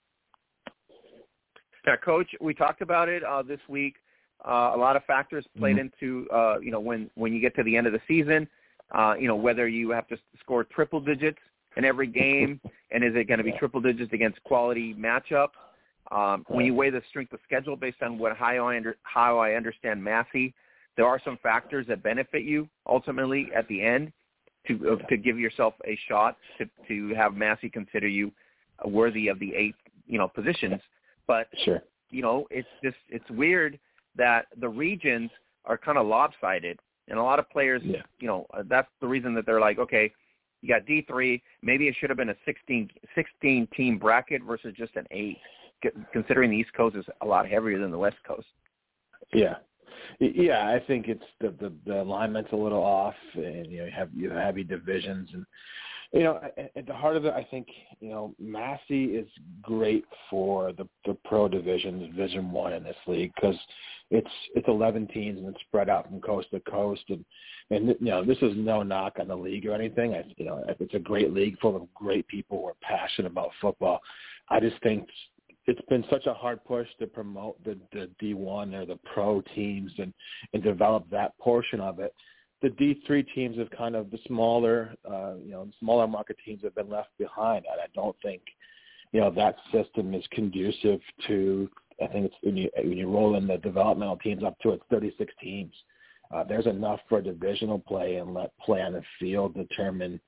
Now, Coach, we talked about it this week. A lot of factors played into, when you get to the end of the season, whether you have to score triple digits in every game, and is it going to be triple digits against quality matchup? When you weigh the strength of schedule based on how I understand Massey, there are some factors that benefit you ultimately at the end to give yourself a shot to have Massey consider you worthy of the 8 positions. But sure, it's weird that the regions are kind of lopsided, and a lot of players, that's the reason that they're like, okay, you got D3, maybe it should have been a 16 team bracket versus just an 8. Considering the East Coast is a lot heavier than the West Coast. Yeah, I think it's the alignment's a little off, and you have heavy divisions, and at the heart of it, I think Massey is great for the pro division, Division 1 in this league, because it's 11 teams and it's spread out from coast to coast, and this is no knock on the league or anything. It's a great league full of great people who are passionate about football. I just think it's been such a hard push to promote the D1 or the pro teams and develop that portion of it. The D3 teams have kind of the smaller market teams have been left behind. I don't think that system is conducive to, I think it's when you roll in the developmental teams up to 36 teams. There's enough for divisional play and let play on the field determine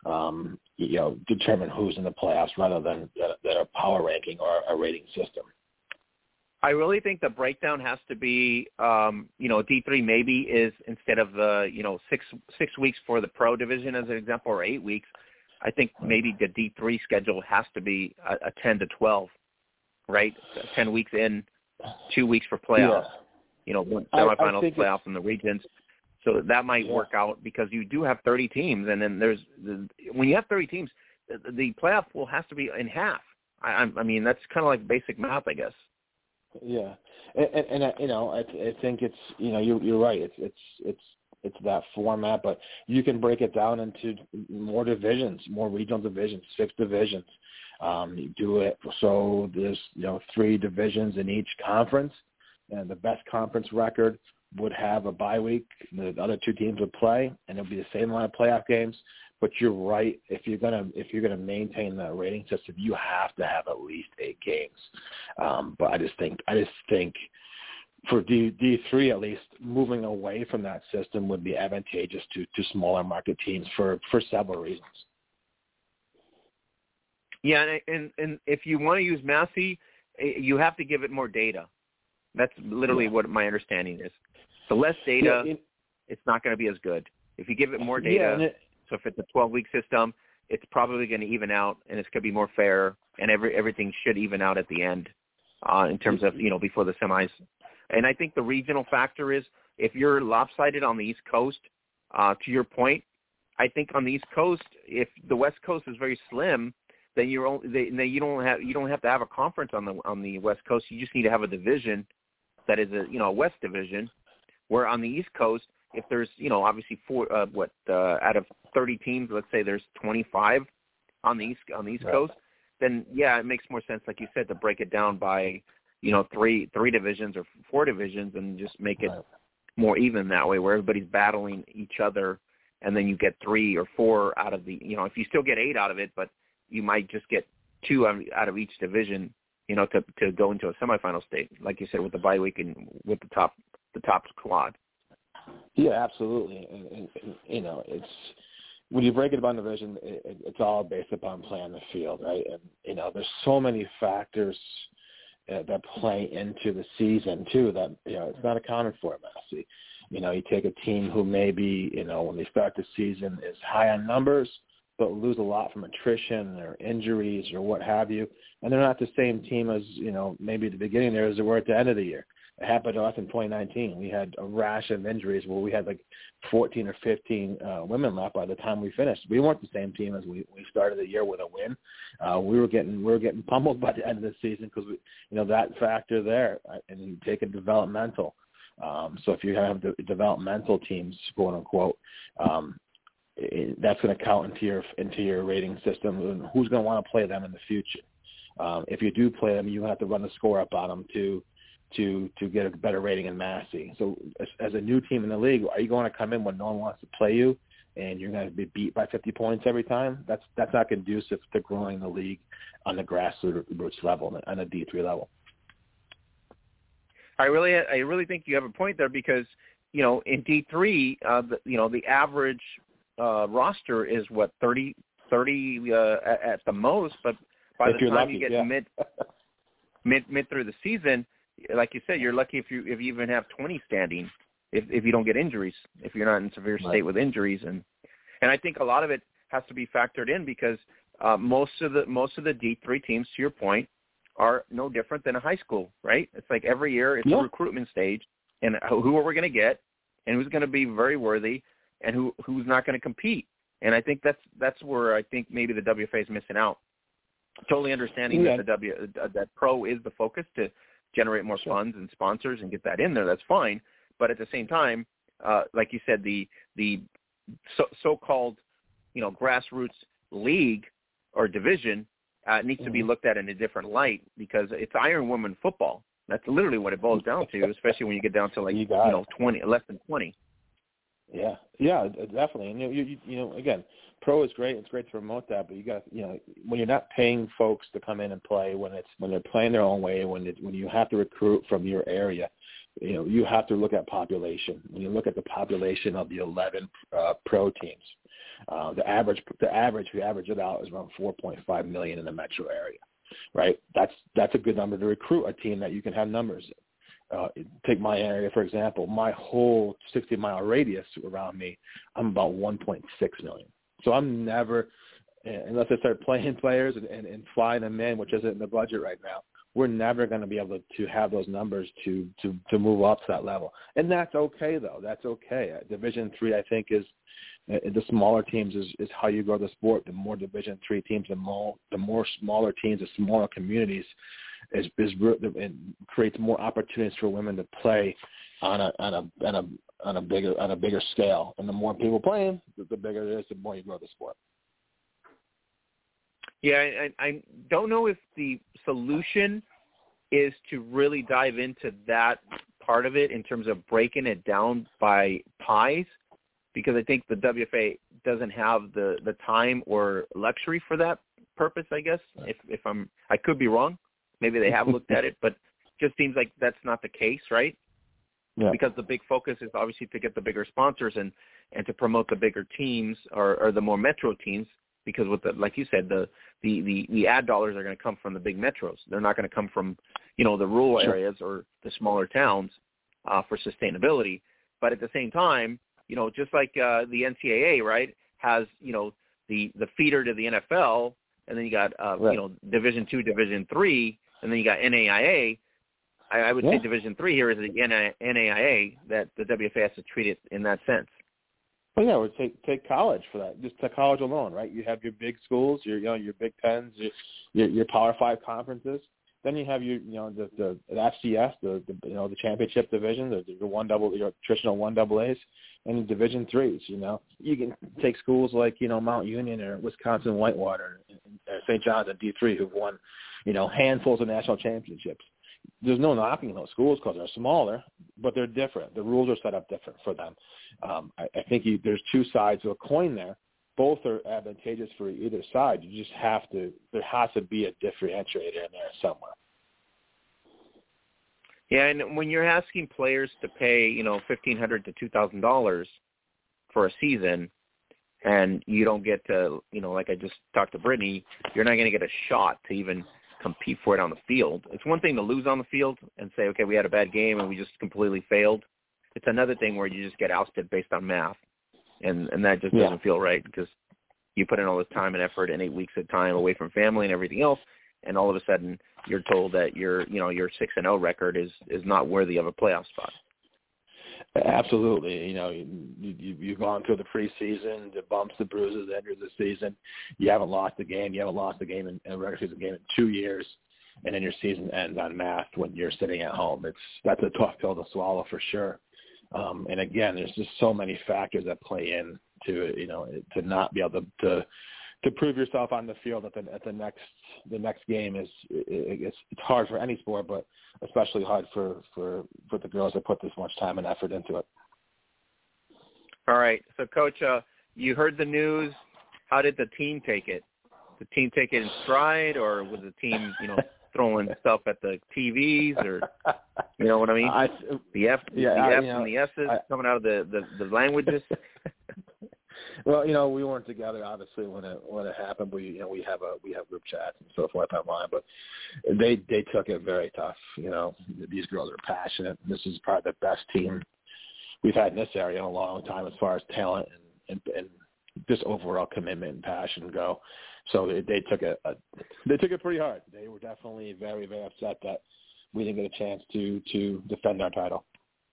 who's in the playoffs rather than a power ranking or a rating system. I really think the breakdown has to be, D3 maybe is instead of the, 6 weeks for the pro division as an example, or 8 weeks. I think maybe the D3 schedule has to be a 10 to 12, right? 10 weeks in, 2 weeks for playoffs. One semifinals, playoffs in the regions. So that might work out because you do have 30 teams, and then when you have 30 teams, the playoff pool has to be in half. I mean, that's kind of like basic math, I guess. Yeah, and I think it's you're right. It's that format, but you can break it down into more divisions, more regional divisions, 6 divisions. You do it so there's 3 divisions in each conference, and the best conference record would have a bye week. The other 2 teams would play, and it'll be the same amount of playoff games. But you're right. If you're gonna maintain that rating system, you have to have at least 8 games. But I just think for D3 at least, moving away from that system would be advantageous to smaller market teams for several reasons. Yeah, and if you want to use Massey, you have to give it more data. That's literally what my understanding is. The less data, it's not going to be as good. If you give it more data, so if it's a 12-week system, it's probably going to even out, and it's going to be more fair, and everything should even out at the end in terms of, before the semis. And I think the regional factor is if you're lopsided on the East Coast, to your point, I think on the East Coast, if the West Coast is very slim, then you don't have to have a conference on the West Coast. You just need to have a division that is a West division, where on the East Coast, if there's obviously 4 out of 30 teams, let's say there's 25 on the East Coast, then it makes more sense, like you said, to break it down by 3 divisions or 4 divisions and just make it more even that way, where everybody's battling each other, and then you get 3 or 4 out of the if you still get 8 out of it, but you might just get 2 out of each division, to go into a semifinal state, like you said, with the bye week and with the top squad. Yeah, absolutely. And it's when you break it down division, it's all based upon play on the field, right? And there's so many factors that play into the season too that it's not accounted for, Massey. You take a team who maybe when they start the season is high on numbers, but lose a lot from attrition or injuries or what have you, and they're not the same team as maybe at the beginning there as they were at the end of the year. It happened to us in 2019. We had a rash of injuries where we had like 14 or 15 women left by the time we finished. We weren't the same team as we started the year with a win. We were getting pummeled by the end of the season because that factor there, and you take a developmental. So if you have the developmental teams, quote unquote, that's going to count into your rating system. And who's going to want to play them in the future? If you do play them, you have to run the score up on them to get a better rating in Massey. So as a new team in the league, are you going to come in when no one wants to play you and you're going to be beat by 50 points every time? That's not conducive to growing the league on the grassroots level, on a D3 level. I really think you have a point there because, in D3, the average roster is 30 at the most, but by the time lucky, you get mid through the season, like you said, you're lucky if you even have 20 standing, if you don't get injuries, if you're not in severe state with injuries, and I think a lot of it has to be factored in because most of the D3 teams, to your point, are no different than a high school, right? It's like every year it's a recruitment stage, and who are we going to get, and who's going to be very worthy, and who's not going to compete, and I think that's where I think maybe the WFA is missing out. Totally understanding that that pro is the focus to generate more funds and sponsors and get that in there. That's fine. But at the same time, like you said, the so-called, grassroots league or division needs to be looked at in a different light because it's Iron Woman football. That's literally what it boils down to, especially when you get down to 20, less than 20. Yeah, definitely. And you know, again, pro is great. It's great to promote that, but you got, you know, when you're not paying folks to come in and play, when they're playing their own way, when you have to recruit from your area, you know, you have to look at population. When you look at the population of the 11 pro teams, the average if you average it out is around 4.5 million in the metro area, right? That's a good number to recruit a team that you can have numbers in. Take my area, for example. My whole 60-mile radius around me, I'm about 1.6 million. So I'm never, unless I start playing players and flying them in, which isn't in the budget right now, we're never going to be able to have those numbers to move up to that level. And that's okay, though. That's okay. Division III, I think, is the smaller teams is how you grow the sport. The more Division III teams, the more smaller teams, the smaller communities, it creates more opportunities for women to play on a bigger scale. And the more people playing, the bigger it is, the more you grow the sport. Yeah, I don't know if the solution is to really dive into that part of it in terms of breaking it down by pies, because I think the WFA doesn't have the time or luxury for that purpose, I guess. I could be wrong. Maybe they have looked at it, but just seems like that's not the case, right? Yeah. Because the big focus is obviously to get the bigger sponsors and to promote the bigger teams or the more metro teams, because with the, like you said, the ad dollars are going to come from the big metros. They're not going to come from, you know, the rural areas or the smaller towns for sustainability. But at the same time, you know, just like the NCAA, right, has, you know, the feeder to the NFL, and then you got, you know, Division II, Division III, and then you got NAIA. I would say Division III here is the NAIA, that the WFA has to treat it in that sense. Well, yeah, or take college for that. Just take college alone, right? You have your big schools, your Big Tens, your Power 5 conferences. Then you have the FCS, the championship division, your traditional 1AAs, and Division IIIs. You know, you can take schools like Mount Union or Wisconsin Whitewater, St. John's and D3 who've won handfuls of national championships. There's no knocking those schools because they're smaller, but they're different. The rules are set up different for them. I think there's two sides of a coin there. Both are advantageous for either side. You just there has to be a differentiator in there somewhere. Yeah, and when you're asking players to pay, $1,500 to $2,000 for a season, and you don't get to, like I just talked to Brittany, you're not going to get a shot to even compete for it on the field. It's one thing to lose on the field and say, okay, we had a bad game and we just completely failed. It's another thing where you just get ousted based on math, and that just doesn't feel right, because you put in all this time and effort and 8 weeks of time away from family and everything else, and all of a sudden you're told that your 6-0 record is not worthy of a playoff spot. Absolutely. You've gone through the preseason, the bumps, the bruises, the end of the season. You haven't lost a game. You haven't lost a game in a regular season game in 2 years, and then your season ends on math when you're sitting at home. That's a tough pill to swallow for sure. And again, there's just so many factors that play in to it, to not be able to prove yourself on the field at the next game it's hard for any sport, but especially hard for the girls that put this much time and effort into it. All right. So, Coach, you heard the news. How did the team take it? Did the team take it in stride, or was the team, throwing stuff at the TVs, or you know what I mean? The F's and the S's coming out of the languages. Well, we weren't together obviously when it happened. We have group chats and so forth online, but they took it very tough. These girls are passionate. This is probably the best team we've had in this area in a long time as far as talent and just overall commitment and passion go. So they took it pretty hard. They were definitely very, very upset that we didn't get a chance to defend our title.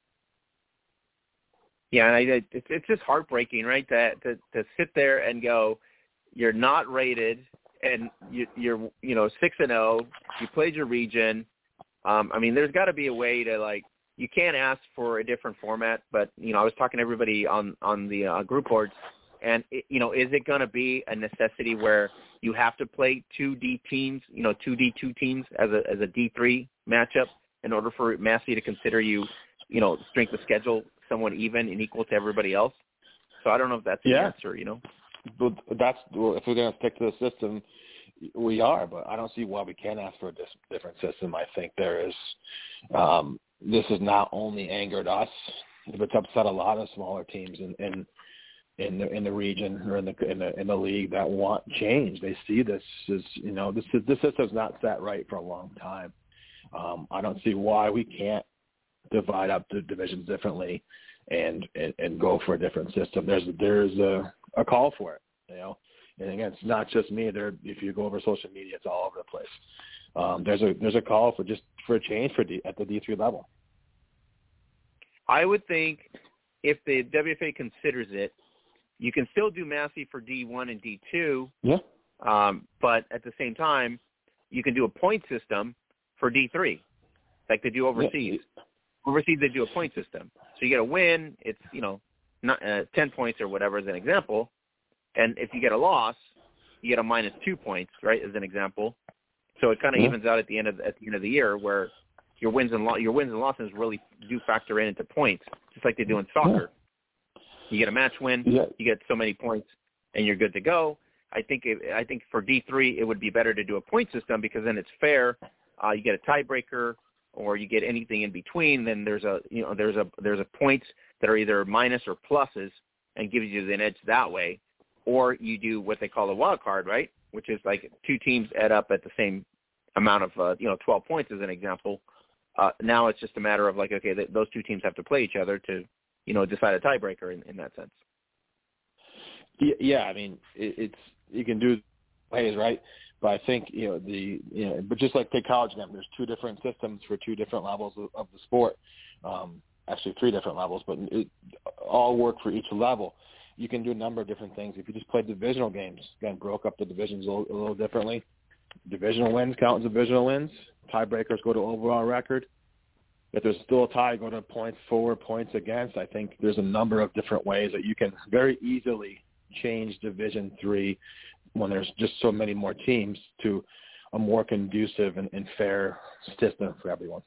Yeah, it's just heartbreaking, right? To sit there and go, you're not rated, and you're 6-0. You played your region. There's got to be a way to you can't ask for a different format. But I was talking to everybody on the group boards, and is it going to be a necessity where you have to play two D teams, two D2 teams as a D3 matchup in order for Massey to consider you, strength of schedule somewhat even and equal to everybody else? So I don't know if that's the answer, But if we're going to stick to the system, we are. But I don't see why we can't ask for a different system. I think there is. This has not only angered us, but it's upset a lot of smaller teams in the region or in the league that want change. They see this as this system's not set right for a long time. I don't see why we can't divide up the divisions differently and go for a different system. There's a call for it, And again, it's not just me. If you go over social media, it's all over the place. There's a call for a change at the D3 level. I would think if the WFA considers it, you can still do Massey for D1 and D2. Yeah. But at the same time, you can do a point system for D3, like they do overseas. Yeah. Overseas, they do a point system. So you get a win, it's, 10 points or whatever as an example. And if you get a loss, you get a -2 points, right, as an example. So it kind of evens out at the end of the year, where your wins and losses really do factor into points, just like they do in soccer. Yeah. You get a match win, you get so many points, and you're good to go. I think for D3 it would be better to do a point system, because then it's fair. You get a tiebreaker, or you get anything in between. Then there's a points that are either minus or pluses, and gives you an edge that way. Or you do what they call a wild card, right? Which is like two teams add up at the same amount of 12 points as an example. Now it's just a matter of like, okay, those two teams have to play each other to decide a tiebreaker in that sense. Yeah, I mean you can do ways, right? But I think but just like take college again, there's two different systems for two different levels of the sport. Actually, three different levels, but it all work for each level. You can do a number of different things. If you just play divisional games, again, broke up the divisions a little differently. Divisional wins count as divisional wins. Tiebreakers go to overall record. If there's still a tie, go to points for, points against. I think there's a number of different ways that you can very easily change Division III when there's just so many more teams to a more conducive and fair system for everyone.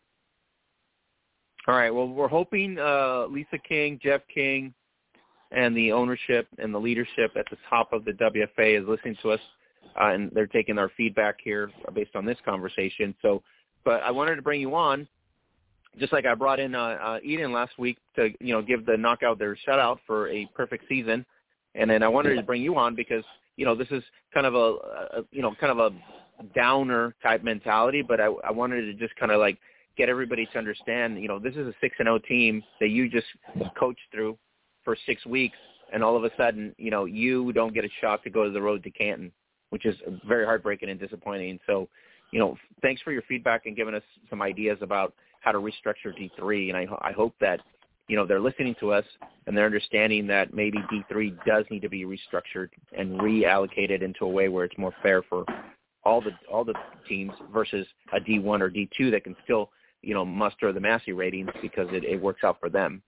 All right. Well, we're hoping Lisa King, Jeff King, and the ownership and the leadership at the top of the WFA is listening to us, and they're taking our feedback here based on this conversation. So, but I wanted to bring you on, just like I brought in Eden last week to give the Knockout their shout out for a perfect season, and then I wanted to bring you on because this is kind of a downer type mentality, but I wanted to just kind of like get everybody to understand this is a 6-0 team that you just coached through for 6 weeks, and all of a sudden, you don't get a shot to go to the road to Canton, which is very heartbreaking and disappointing. So, thanks for your feedback and giving us some ideas about how to restructure D3. And I hope that, they're listening to us and they're understanding that maybe D3 does need to be restructured and reallocated into a way where it's more fair for all the teams versus a D1 or D2 that can still, muster the Massey ratings because it works out for them.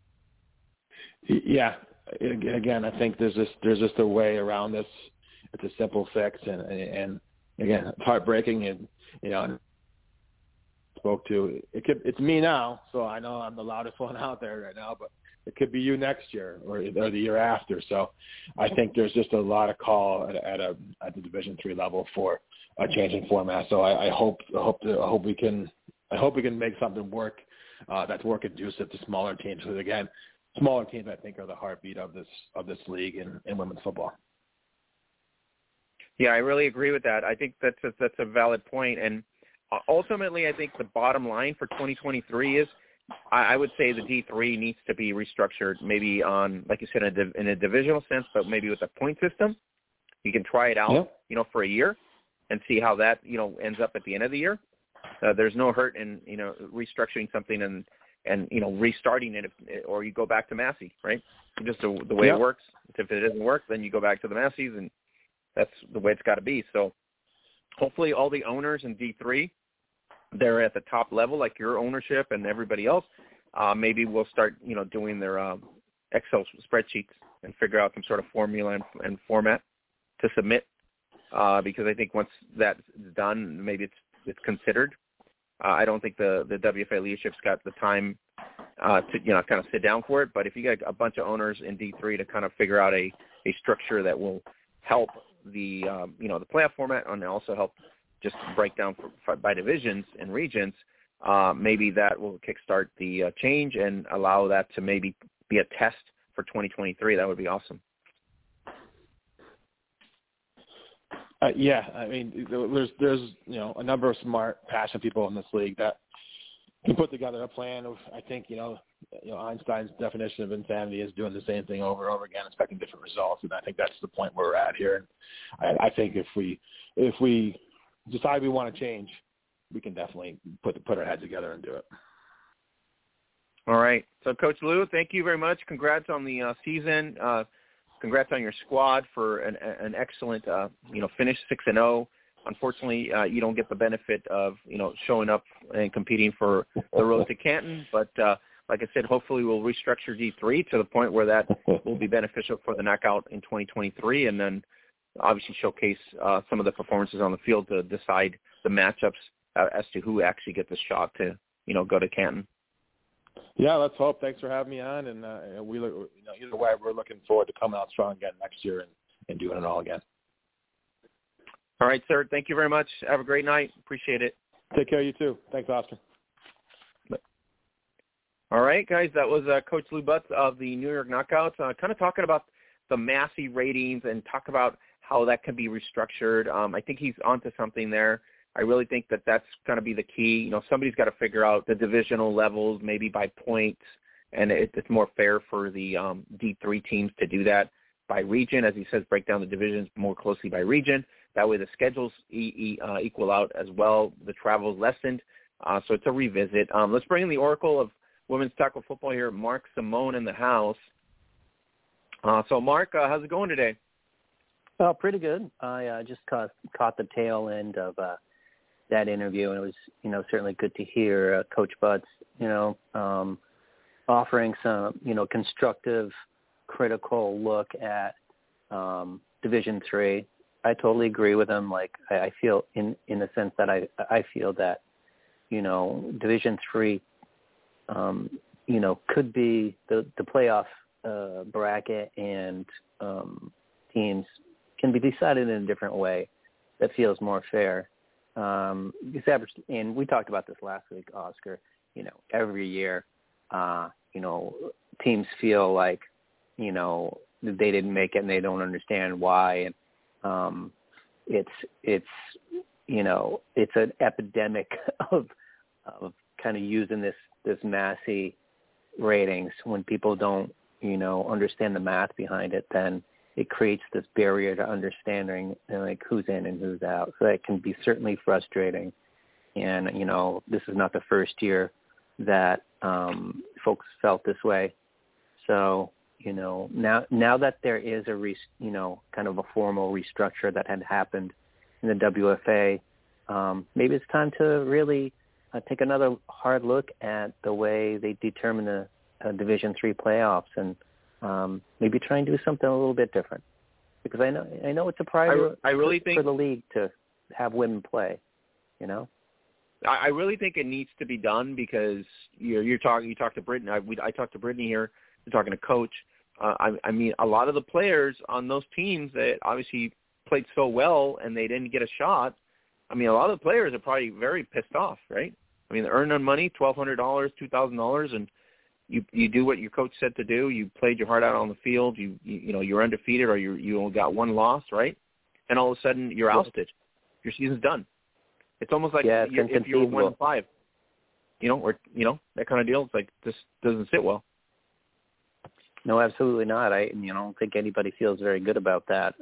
Yeah. Again, I think there's just a way around this. It's a simple fix, and again, it's heartbreaking. And spoke to it's me now, so I know I'm the loudest one out there right now, but it could be you next year or the year after. So I think there's just a lot of call at the Division III level for a changing format. So I hope we can make something work that's more conducive to smaller teams. Because again, smaller teams, I think, are the heartbeat of this league in women's football. Yeah, I really agree with that. I think that's a valid point. And ultimately, I think the bottom line for 2023 is I would say the D3 needs to be restructured, maybe on, like you said, in a divisional sense, but maybe with a point system. You can try it out, for a year and see how that, ends up at the end of the year. There's no hurt in, restructuring something and restarting it, or you go back to Massey, right? Just the way it works. If it doesn't work, then you go back to the Masseys, and that's the way it's got to be. So hopefully all the owners in D3, they're at the top level, like your ownership and everybody else. Maybe we'll start, doing their Excel spreadsheets and figure out some sort of formula and format to submit, because I think once that's done, maybe it's considered. I don't think the WFA leadership's got the time to kind of sit down for it. But if you get a bunch of owners in D3 to kind of figure out a structure that will help the the playoff format and also help just break down by divisions and regions, maybe that will kickstart the change and allow that to maybe be a test for 2023. That would be awesome. Yeah, I mean, there's a number of smart, passionate people in this league that can put together a plan of, I think, Einstein's definition of insanity is doing the same thing over and over again, expecting different results, and I think that's the point where we're at here. And I think if we decide we want to change, we can definitely put our heads together and do it. All right. So, Coach Lou, thank you very much. Congrats on the season. Congrats on your squad for an excellent, finish 6-0. Unfortunately, you don't get the benefit of, showing up and competing for the road to Canton. But like I said, hopefully we'll restructure D3 to the point where that will be beneficial for the knockout in 2023, and then obviously showcase some of the performances on the field to decide the matchups as to who actually gets the shot to, go to Canton. Yeah, let's hope. Thanks for having me on, and we look, either way, we're looking forward to coming out strong again next year and doing it all again. All right, sir. Thank you very much. Have a great night. Appreciate it. Take care, you too. Thanks, Oscar. All right, guys. That was Coach Lou Butz of the New York Knockouts, kind of talking about the Massey ratings and talk about how that can be restructured. I think he's onto something there. I really think that that's going to be the key. Somebody's got to figure out the divisional levels, maybe by points, and it's more fair for the D3 teams to do that by region. As he says, break down the divisions more closely by region. That way the schedules equal out as well. The travel's lessened. So it's a revisit. Let's bring in the Oracle of women's tackle football here, Mark Simone, in the house. So, Mark, how's it going today? Well, pretty good. I just caught the tail end of that interview, and it was, certainly good to hear Coach Butz, offering some, constructive, critical look at Division III. I totally agree with him. Like, I feel in the sense that I feel that, Division III, could be the playoff bracket and teams can be decided in a different way that feels more fair. And we talked about this last week, Oscar. Every year, teams feel like, they didn't make it and they don't understand why. And it's an epidemic of kind of using this Massey ratings. When people don't, understand the math behind it, then it creates this barrier to understanding, like, who's in and who's out. So that can be certainly frustrating. And, this is not the first year that folks felt this way. So, now that there is kind of a formal restructure that had happened in the WFA, maybe it's time to really take another hard look at the way they determine the Division III playoffs and maybe try and do something a little bit different, because I know it's a priority for the league to have women play. I really think it needs to be done because you talk to Brittany. I talked to Brittany here. You're talking to Coach. I mean, a lot of the players on those teams that obviously played so well and they didn't get a shot. I mean, a lot of the players are probably very pissed off, right? I mean, they're earning money, $1,200, $2,000, and you do what your coach said to do. You played your heart out on the field. You're undefeated, or you only got one loss, right? And all of a sudden you're ousted. Your season's done. It's almost like if you're 1-5, or that kind of deal. It's like this doesn't sit well. No, absolutely not. I don't think anybody feels very good about that.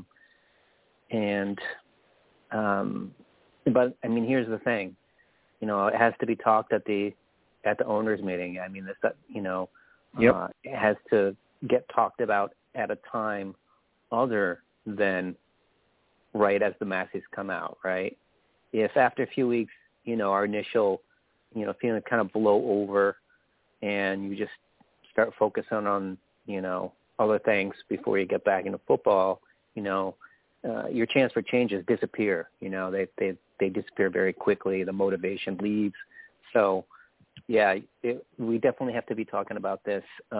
But I mean, here's the thing. It has to be talked at the owners' meeting. I mean, it has to get talked about at a time other than right as the Masseys come out, right? If after a few weeks, our initial, feeling kind of blow over, and you just start focusing on, other things before you get back into football, your chance for changes disappear. They disappear very quickly. The motivation leaves. So we definitely have to be talking about this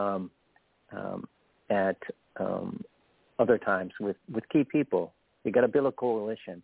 at other times with key people. We got to build a coalition.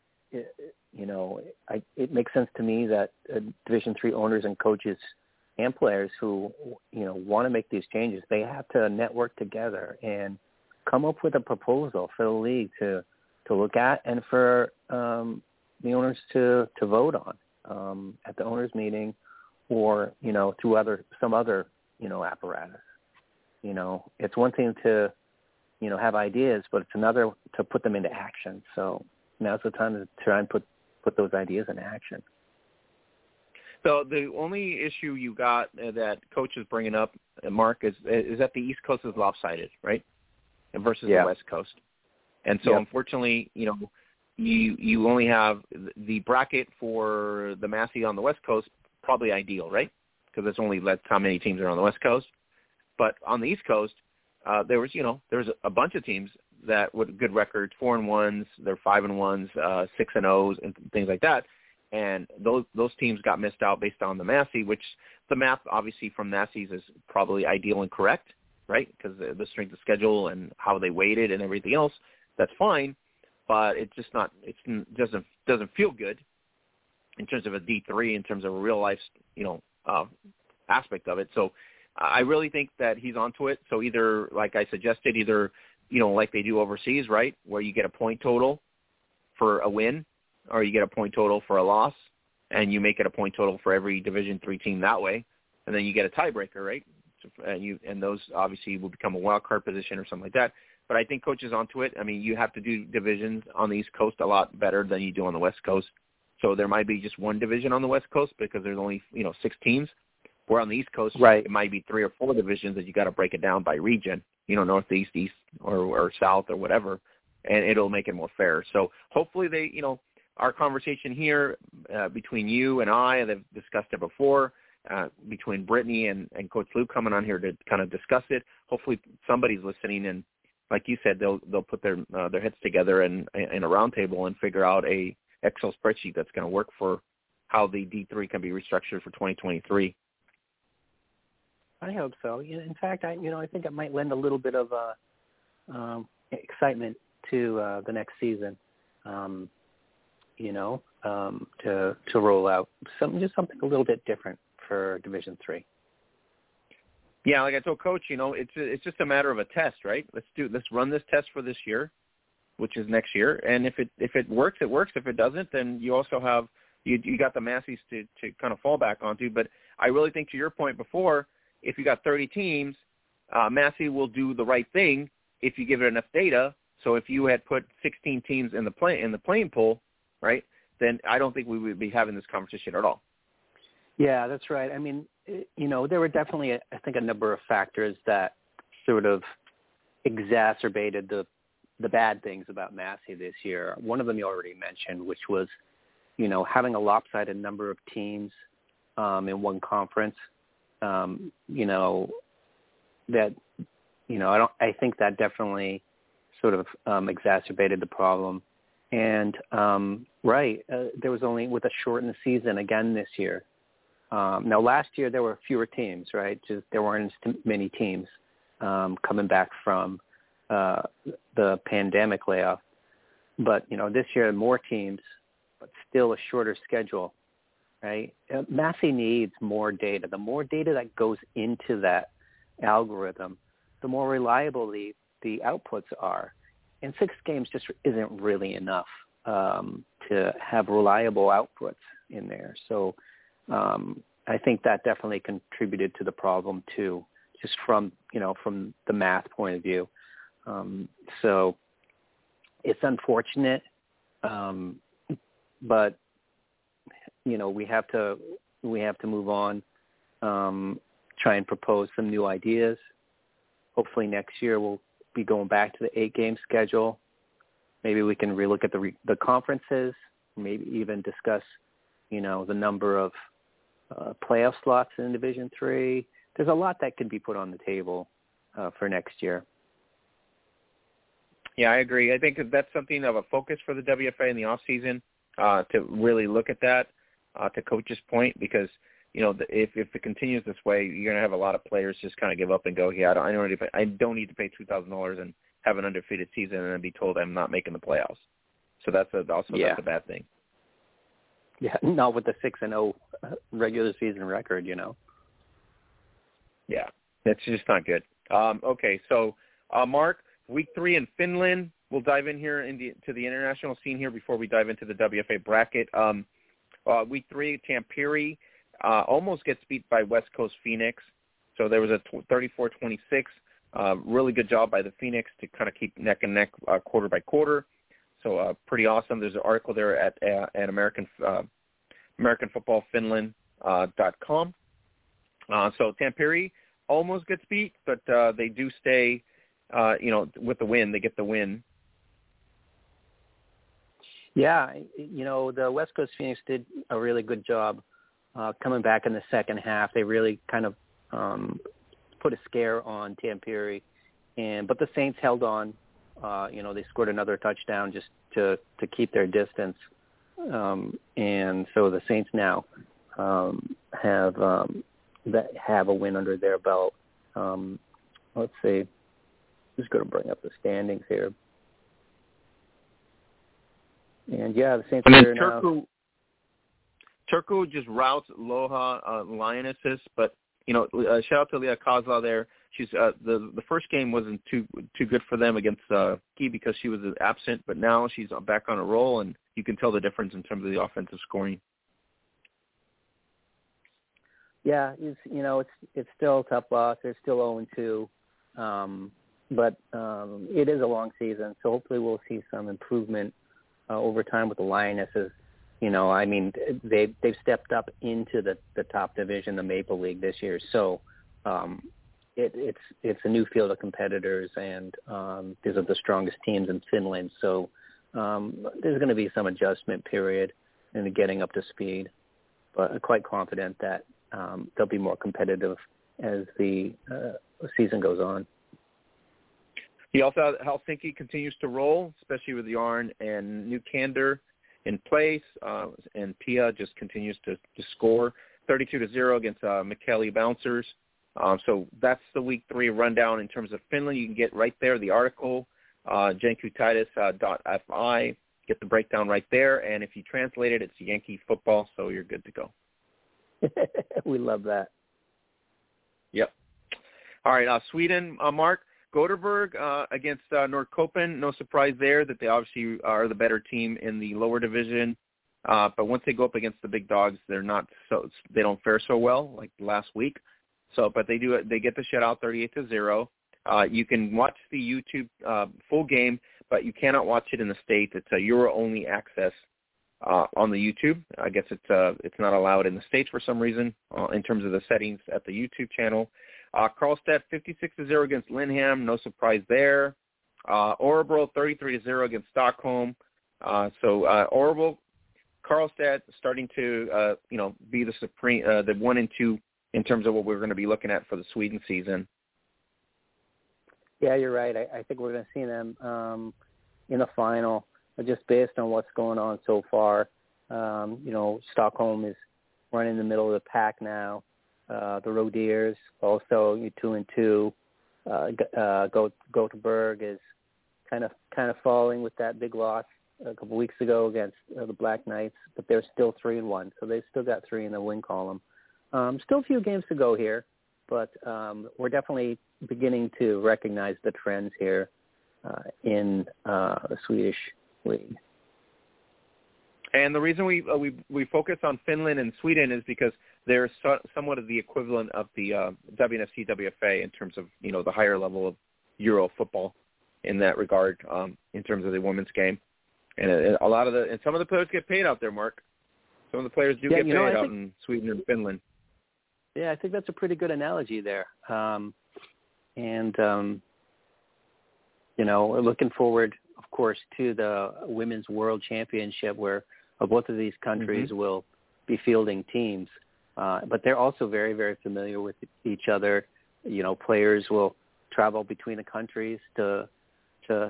It makes sense to me that Division III owners and coaches and players who want to make these changes, they have to network together and come up with a proposal for the league to look at and for the owners to vote on at the owners meeting or through some other apparatus. It's one thing to have ideas, but it's another to put them into action. So now's the time to try and put those ideas in action. So the only issue you got that Coach is bringing up, Mark, is that the East Coast is lopsided, right, versus the West Coast. And so, unfortunately, you only have the bracket for the Massey on the West Coast probably ideal, right? Because it's only how many teams are on the West Coast. But on the East Coast, there was a bunch of teams that with good records, 4-1s, they're 5-1s, 6-0s, and things like that. And those teams got missed out based on the Massey, which the math obviously from Massey's is probably ideal and correct, right? Because the strength of schedule and how they weighted and everything else, that's fine. But it's just not. It doesn't feel good in terms of a D3, in terms of a real life, aspect of it. So I really think that he's onto it. So either, like I suggested, like they do overseas, right, where you get a point total for a win, or you get a point total for a loss, and you make it a point total for every Division III team that way, and then you get a tiebreaker, right? And those obviously will become a wild card position or something like that. But I think Coach is onto it. I mean, you have to do divisions on the East Coast a lot better than you do on the West Coast. So there might be just one division on the West Coast because there's only 6 teams. Where on the East Coast, It might be 3 or 4 divisions that you got to break it down by region, Northeast, East, or South, or whatever, and it'll make it more fair. So hopefully our conversation here between you and I, they've discussed it before, between Brittany and Coach Lou coming on here to kind of discuss it. Hopefully somebody's listening, and like you said, they'll put their heads together in a roundtable and figure out a Excel spreadsheet that's going to work for how the D3 can be restructured for 2023. I hope so. In fact, I think it might lend a little bit of excitement to the next season. To roll out something a little bit different for Division III. Yeah, like I told Coach, it's just a matter of a test, right? Let's run this test for this year, which is next year, and if it works, it works. If it doesn't, then you also have you got the Masseys to kind of fall back onto. But I really think, to your point before, if you got 30 teams, Massey will do the right thing if you give it enough data. So if you had put 16 teams in the playing pool, right, then I don't think we would be having this conversation at all. Yeah, that's right. I mean, there were definitely, I think, a number of factors that sort of exacerbated the bad things about Massey this year. One of them you already mentioned, which was, having a lopsided number of teams in one conference. I think that definitely sort of exacerbated the problem. And there was only with a shortened season again this year. Now last year there were fewer teams, right? Just there weren't as many teams coming back from the pandemic layoff. But this year more teams, but still a shorter schedule. Right? Massey needs more data. The more data that goes into that algorithm, the more reliable the outputs are. And 6 games just isn't really enough to have reliable outputs in there. So I think that definitely contributed to the problem too, just from the math point of view. So it's unfortunate, but we have to move on, try and propose some new ideas. Hopefully next year we'll be going back to the 8-game schedule. Maybe we can relook at the conferences, maybe even discuss, the number of playoff slots in Division III. There's a lot that could be put on the table for next year. Yeah, I agree. I think that's something of a focus for the WFA in the off season to really look at that. To Coach's point, because if it continues this way, you're going to have a lot of players just kind of give up and go, yeah, I don't need to pay $2,000 and have an undefeated season and then be told I'm not making the playoffs. So that's a bad thing. Yeah, not with the 6-0 regular season record, Yeah, that's just not good. Okay, so Mark, week 3 in Finland. We'll dive in here to the international scene here before we dive into the WFA bracket. Week 3, Tampere almost gets beat by West Coast Phoenix. So there was a 34-26. Really good job by the Phoenix to kind of keep neck and neck quarter by quarter. So pretty awesome. There's an article there at AmericanFootballFinland.com. So Tampere almost gets beat, but they do stay, with the win. They get the win. Yeah, the West Coast Phoenix did a really good job coming back in the second half. They really kind of put a scare on Tampere, but the Saints held on. They scored another touchdown just to keep their distance, and so the Saints now have a win under their belt. Let's see. I'm just going to bring up the standings here. And yeah, the Saints are now. Turku just routs Loha Lionesses, but shout out to Leah Kozla there. She's the first game wasn't too good for them against Key because she was absent, but now she's back on a roll, and you can tell the difference in terms of the offensive scoring. Yeah, it's still a tough loss. They're still 0-2, but it is a long season, so hopefully we'll see some improvement over time with the Lionesses. They've stepped up into the top division, the Maple League this year. So it's a new field of competitors, and these are the strongest teams in Finland. So there's going to be some adjustment period in getting up to speed, but I'm quite confident that they'll be more competitive as the season goes on. He also Helsinki continues to roll, especially with Yarn and Nukander in place, and Pia just continues to score 32-0 against Mikkeli Bouncers. So that's the week 3 rundown in terms of Finland. You can get right there the article, jenkutitis.fi. Get the breakdown right there, and if you translate it, it's Yankee football, so you're good to go. We love that. Yep. All right, Sweden, Mark. Gothenburg against Nordkoppen. No surprise there that they obviously are the better team in the lower division. But once they go up against the big dogs, they don't fare so well like last week. So, but they get the shutout 38-0. You can watch the YouTube full game, but you cannot watch it in the States. It's a Euro only access on the YouTube. I guess it's not allowed in the States for some reason in terms of the settings at the YouTube channel. Karlstad 56-0 against Lindham, no surprise there. Örebro 33-0 against Stockholm. So Örebro, Karlstad starting to be the supreme, the 1 and 2 in terms of what we're going to be looking at for the Sweden season. Yeah, you're right. I think we're going to see them in the final, just based on what's going on so far. Stockholm is running in the middle of the pack now. The Rodiers also 2-2. Gothenburg is kind of falling with that big loss a couple weeks ago against the Black Knights, but they're still 3-1, so they've still got 3 in the win column. Still a few games to go here, but we're definitely beginning to recognize the trends here in the Swedish league. And the reason we focus on Finland and Sweden is because they're somewhat of the equivalent of the WNFC WFA in terms of the higher level of Euro football in that regard, in terms of the women's game. And a lot of some of the players get paid out there, Mark. Some of the players do get paid out in Sweden and Finland. Yeah, I think that's a pretty good analogy there. Looking forward, of course, to the Women's World Championship, where both of these countries will be fielding teams. But they're also very, very familiar with each other. Players will travel between the countries to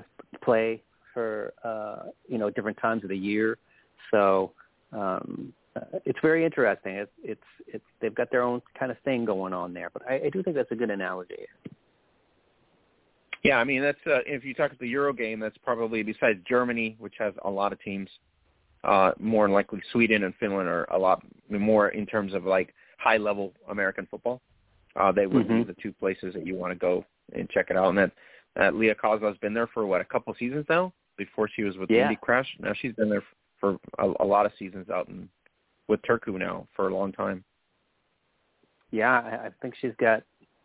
play for, different times of the year. So it's very interesting. It's they've got their own kind of thing going on there, but I do think that's a good analogy. Yeah, I mean, that's if you talk about the Euro game, that's probably, besides Germany, which has a lot of teams, more than likely Sweden and Finland are a lot more in terms of like high-level American football. They would be the two places that you want to go and check it out. And that Leah Kozlov's been there for, a couple seasons now? Before she was with the Indy Crash. Now she's been there for a lot of seasons out with Turku now for a long time. Yeah, I think she's got,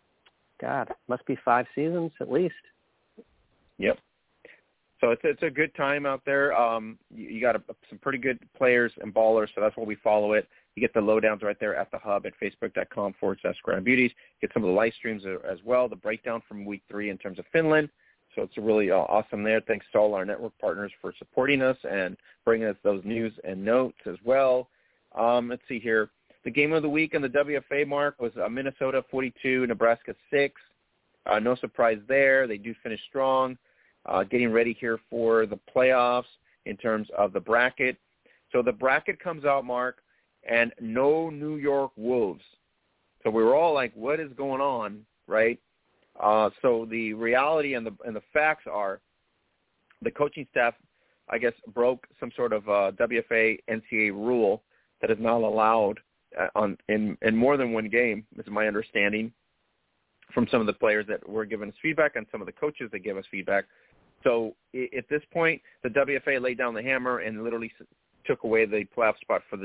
must be 5 seasons at least. Yep. So it's a good time out there. You got some pretty good players and ballers, so that's why we follow it. You get the lowdowns right there at the hub at facebook.com/Gridiron Beauties. Get some of the live streams as well, the breakdown from week 3 in terms of Finland. So it's really awesome there. Thanks to all our network partners for supporting us and bringing us those news and notes as well. Let's see here. The game of the week on the WFA mark was Minnesota 42, Nebraska 6. No surprise there. They do finish strong. Getting ready here for the playoffs in terms of the bracket. So the bracket comes out, Mark, and no New York Wolves. So we were all like, what is going on, right? So the reality and the facts are the coaching staff, I guess, broke some sort of WFA NCAA rule that is not allowed in more than one game, is my understanding, from some of the players that were giving us feedback and some of the coaches that gave us feedback. So at this point, the WFA laid down the hammer and literally took away the playoff spot for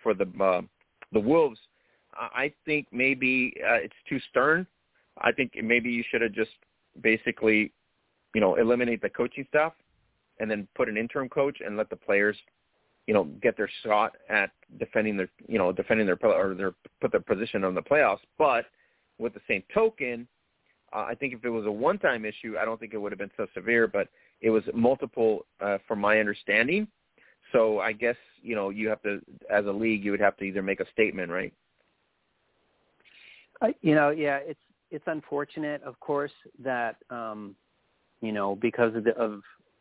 the Wolves. I think maybe it's too stern. I think maybe you should have just basically, eliminate the coaching staff and then put an interim coach and let the players, get their shot at defending their put their position on the playoffs. But with the same token, I think if it was a one-time issue, I don't think it would have been so severe, but it was multiple from my understanding. So I guess, you have to, as a league, you would have to either make a statement, right? It's unfortunate, of course, that, because of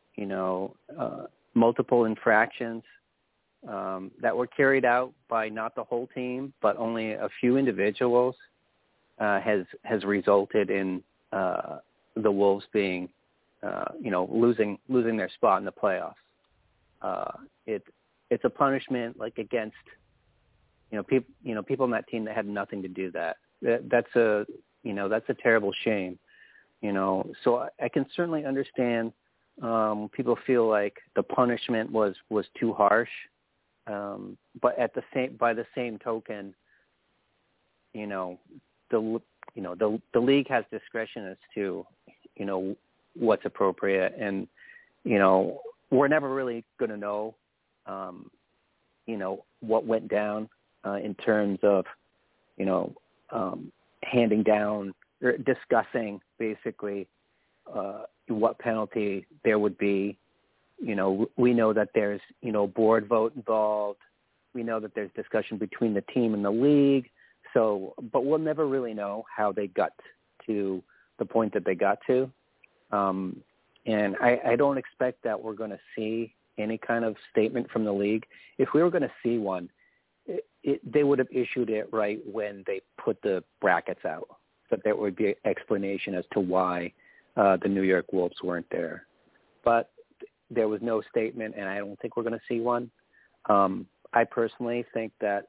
multiple infractions that were carried out by not the whole team, but only a few individuals, has resulted in the Wolves being, losing their spot in the playoffs. It's a punishment against, people on that team that had nothing to do that. That's a terrible shame. So I can certainly understand people feel like the punishment was too harsh, but by the same token, the league has discretion as to, what's appropriate. And, we're never really going to know, what went down in terms of, handing down or discussing basically what penalty there would be. We know that there's, board vote involved. We know that there's discussion between the team and the league. So, but we'll never really know how they got to the point that they got to. And I don't expect that we're going to see any kind of statement from the league. If we were going to see one, they would have issued it right when they put the brackets out, so there would be an explanation as to why the New York Wolves weren't there. But there was no statement, and I don't think we're going to see one. I personally think that,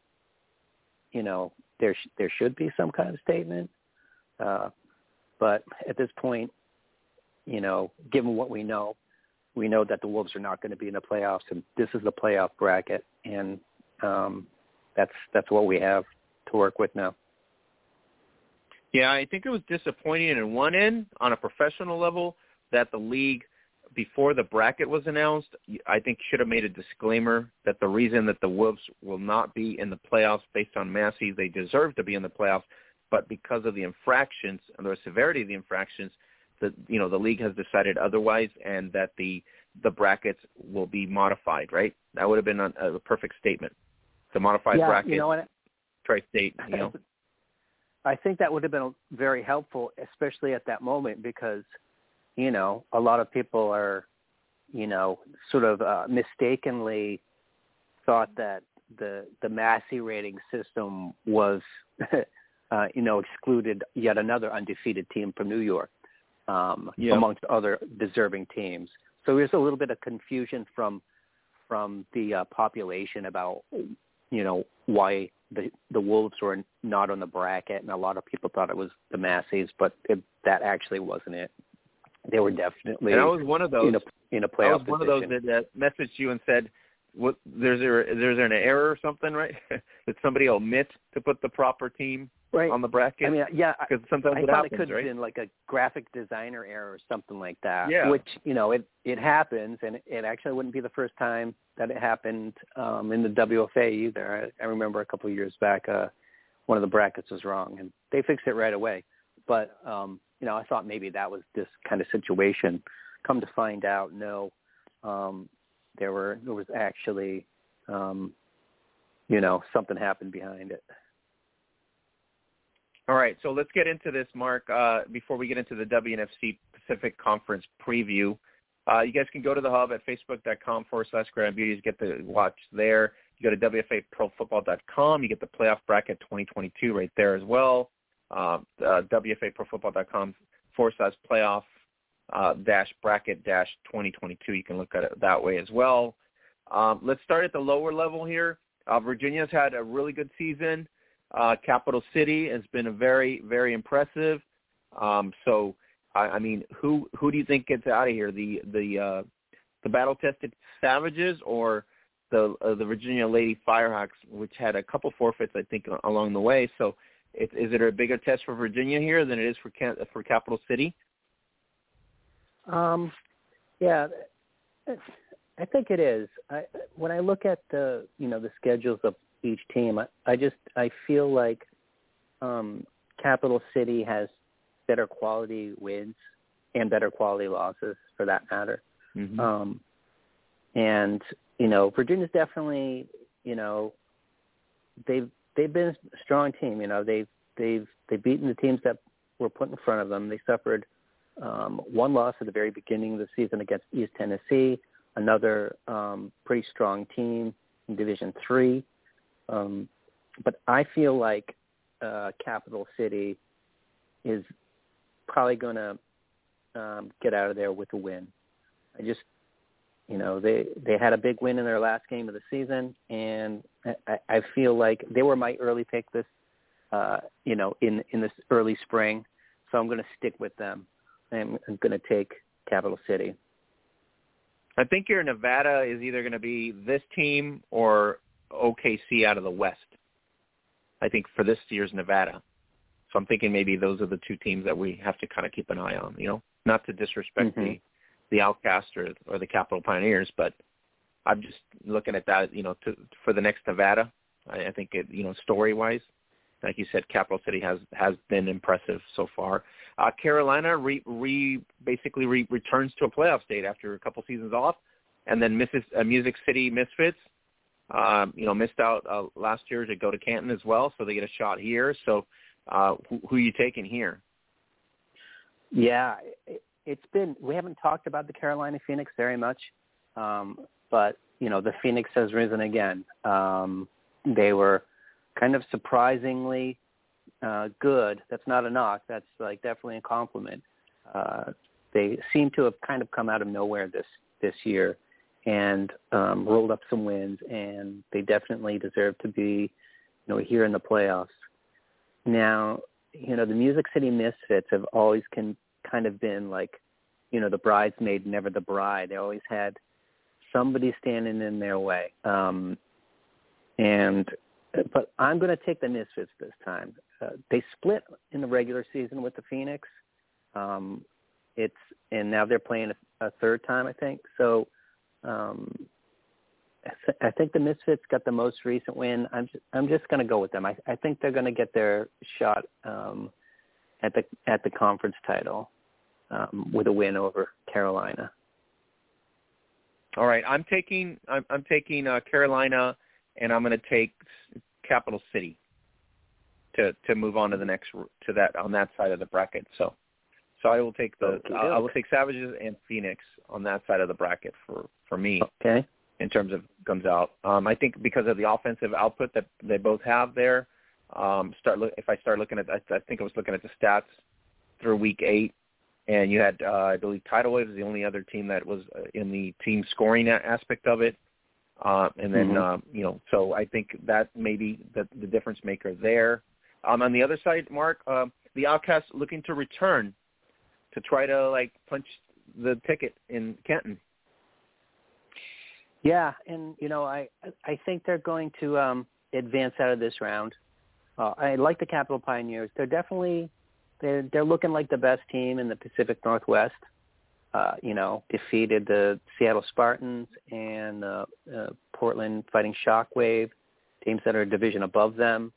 there should be some kind of statement. But at this point, given what we know that the Wolves are not going to be in the playoffs, and this is the playoff bracket, and that's what we have to work with now. Yeah, I think it was disappointing in one end, on a professional level, that the league, before the bracket was announced, I think should have made a disclaimer that the reason that the Wolves will not be in the playoffs based on Massey, they deserve to be in the playoffs, but because of the infractions and the severity of the infractions, the league has decided otherwise, and that the brackets will be modified, right? That would have been a perfect statement. The modified bracket, tri-state, I think that would have been very helpful, especially at that moment, because, a lot of people are, sort of mistakenly thought that, the Massey rating system was, excluded yet another undefeated team from New York, amongst other deserving teams. So there's a little bit of confusion from the population about, why the Wolves were not on the bracket, and a lot of people thought it was the Masseys, but that actually wasn't it. They were definitely. And I was one of those in a playoff. I was one of those that messaged you and said, "What? There's an error or something, right? Did somebody omit to put the proper team on the bracket?" I mean, yeah, because sometimes I thought happens, it could have right? been like a graphic designer error or something like that. Yeah. Which it happens, and it actually wouldn't be the first time that it happened in the WFA either. I remember a couple of years back, one of the brackets was wrong, and they fixed it right away. But I thought maybe that was this kind of situation. Come to find out, no, there was actually, something happened behind it. All right, so let's get into this, Mark. Before we get into the WNFC Pacific Conference preview, you guys can go to the hub at facebook.com/GridironBeauties, get the watch there. You go to WFAProFootball.com. You get the playoff bracket 2022 right there as well. WFAProFootball.com/playoff bracket 2022. You can look at it that way as well. Let's start at the lower level here. Virginia's had a really good season. Capital City has been a very, very impressive. So, I mean, who do you think gets out of here? The battle-tested Savages or the Virginia Lady Firehawks, which had a couple forfeits, I think, along the way. So, is it a bigger test for Virginia here than it is for Capital City? Yeah, I think it is. When I look at the schedules of each team, I feel like Capital City has better quality wins and better quality losses, for that matter. Mm-hmm. And Virginia's definitely, they've been a strong team. They've beaten the teams that were put in front of them. They suffered one loss at the very beginning of the season against East Tennessee, another pretty strong team in Division III. But I feel like Capital City is probably going to get out of there with a win. They had a big win in their last game of the season, and I feel like they were my early pick this, in this early spring. So I'm going to stick with them. I'm going to take Capital City. I think your Nevada is either going to be this team or OKC out of the West, I think, for this year's Nevada. So I'm thinking maybe those are the two teams that we have to kind of keep an eye on, not to disrespect the Outcasts or the Capital Pioneers, but I'm just looking at that, for the next Nevada. I think it, story-wise, like you said, Capital City has been impressive so far. Carolina basically returns to a playoff state after a couple seasons off, and then Music City Misfits, missed out last year to go to Canton as well, so they get a shot here. So who are you taking here? Yeah, we haven't talked about the Carolina Phoenix very much, but, the Phoenix has risen again. They were kind of surprisingly good. That's not a knock. That's definitely a compliment. They seem to have kind of come out of nowhere this year and rolled up some wins, and they definitely deserve to be, here in the playoffs. Now, the Music City Misfits have always kind of been the bridesmaid, never the bride. They always had somebody standing in their way. But I'm going to take the Misfits this time. They split in the regular season with the Phoenix. And now they're playing a third time, I think. So I think the Misfits got the most recent win. I'm just going to go with them. I think they're going to get their shot at the conference title with a win over Carolina. All right, I'm taking Carolina, and I'm going to take Capital City to move on to the next on that side of the bracket. So I will take I will take Savages and Phoenix on that side of the bracket for me. Okay. in terms of comes out. I think because of the offensive output that they both have there. If I start looking at, I think I was looking at the stats through week 8, and you had, I believe, Tidal Wave is the only other team that was in the team scoring aspect of it. And then, so I think that may be the difference maker there. On the other side, Mark, the Outcasts looking to return to try to, punch the ticket in Canton. Yeah, and, I think they're going to advance out of this round. I like the Capital Pioneers. They're definitely they're looking like the best team in the Pacific Northwest. Defeated the Seattle Spartans and Portland Fighting Shockwave, teams that are a division above them.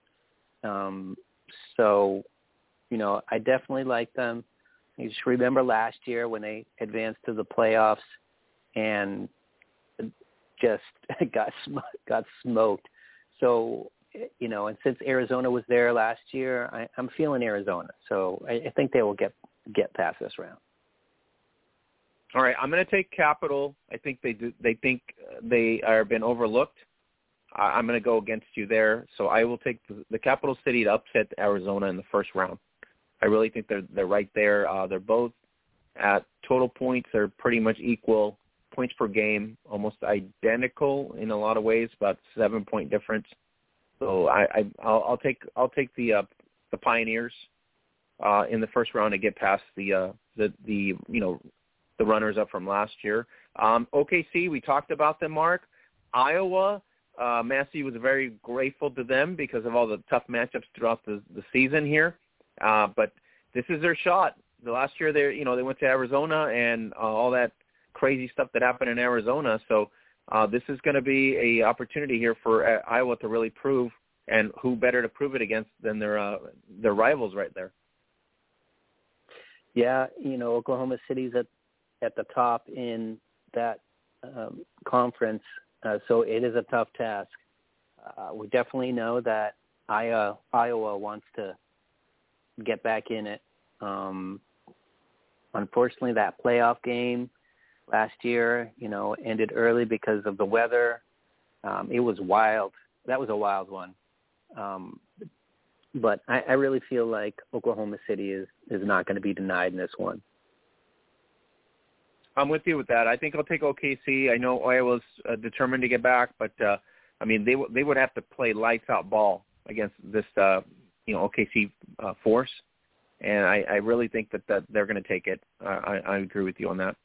So, I definitely like them. You just remember last year when they advanced to the playoffs and just got smoked. So, and since Arizona was there last year, I'm feeling Arizona. So I think they will get past this round. All right, I'm going to take Capital. I think they do. They think they are been overlooked. I'm going to go against you there. So I will take the Capital City to upset Arizona in the first round. I really think they're right there. They're both at total points. They're pretty much equal points per game, almost identical in a lot of ways, about 7-point difference. So I'll take the Pioneers in the first round to get past the runners up from last year. OKC, we talked about them, Mark. Iowa, Massey was very grateful to them because of all the tough matchups throughout the season here. But this is their shot. The last year they went to Arizona and all that crazy stuff that happened in Arizona. So this is going to be a opportunity here for Iowa to really prove, and who better to prove it against than their rivals right there. Yeah, Oklahoma City's at the top in that conference, so it is a tough task. We definitely know that Iowa wants to get back in it. Unfortunately, that playoff game last year, ended early because of the weather. It was wild. That was a wild one. But I really feel like Oklahoma City is not going to be denied in this one. I'm with you with that. I think I'll take OKC. I know Iowa's determined to get back, but they would have to play lights out ball against this OKC force, and I really think that they're going to take it. I agree with you on that.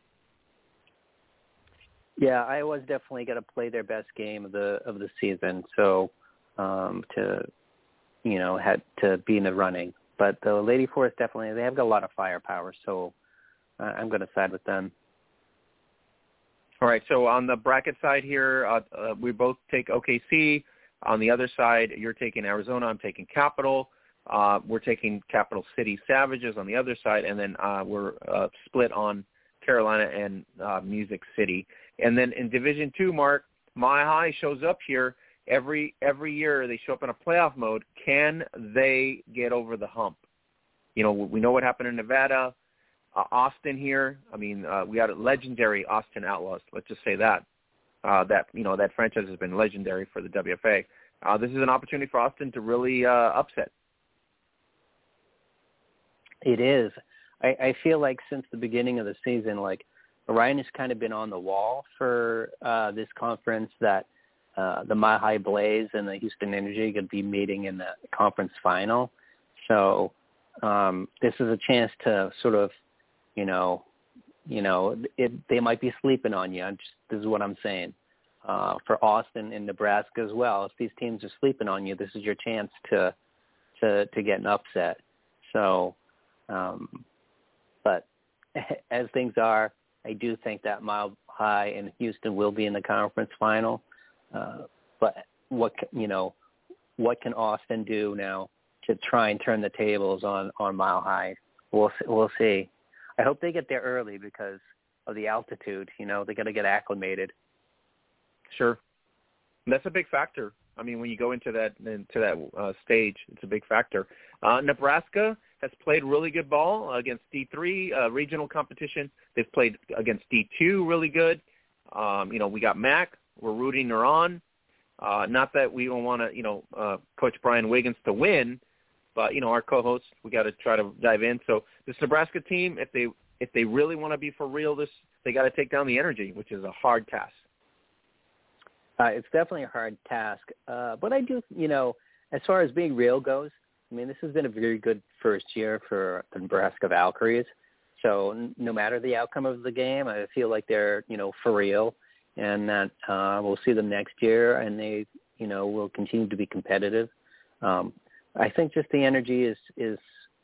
Yeah, Iowa's definitely going to play their best game of the season, so to be in the running. But the Lady Force definitely, they have got a lot of firepower, so I'm going to side with them. All right, so on the bracket side here, we both take OKC. On the other side, you're taking Arizona. I'm taking Capital. We're taking Capital City Savages on the other side, and then we're split on Carolina and Music City. And then in Division II, Mark, Mile High shows up here every year. They show up in a playoff mode. Can they get over the hump? We know what happened in Nevada. Austin here. I mean, we got a legendary Austin Outlaws. Let's just say that. That franchise has been legendary for the WFA. This is an opportunity for Austin to really upset. It is. I feel like since the beginning of the season, Orion has kind of been on the wall for this conference, that the Mile High Blaze and the Houston Energy could be meeting in the conference final. So this is a chance to sort of, they might be sleeping on you. This is what I'm saying. For Austin and Nebraska as well, if these teams are sleeping on you, this is your chance to get an upset. So, but as things are, I do think that Mile High and Houston will be in the conference final. But what can Austin do now to try and turn the tables on Mile High? We'll see. I hope they get there early because of the altitude. They got to get acclimated. Sure, that's a big factor. I mean, when you go into that stage, it's a big factor. Nebraska has played really good ball against D3 regional competition. They've played against D2 really good. We got Mac. We're rooting her on. Not that we don't want to, coach Brian Wiggins to win, but, our co-hosts, we got to try to dive in. So this Nebraska team, if they really want to be for real, they got to take down the Energy, which is a hard task. It's definitely a hard task. But I do, as far as being real goes, this has been a very good first year for the Nebraska Valkyries. So no matter the outcome of the game, I feel like they're, for real, and that we'll see them next year, and they, will continue to be competitive. I think just the Energy is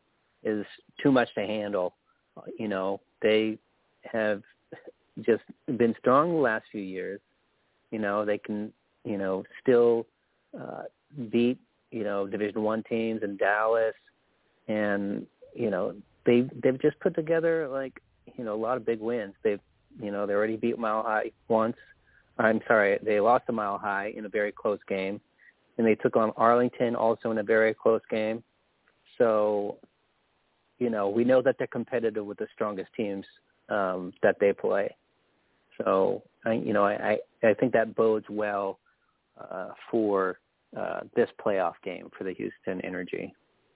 too much to handle. They have just been strong the last few years. They can, still beat, Division I teams in Dallas, and, they've just put together a lot of big wins. They already beat Mile High once. They lost to Mile High in a very close game, and they took on Arlington also in a very close game. So, we know that they're competitive with the strongest teams that they play. So, I think that bodes well for this playoff game for the Houston Energy.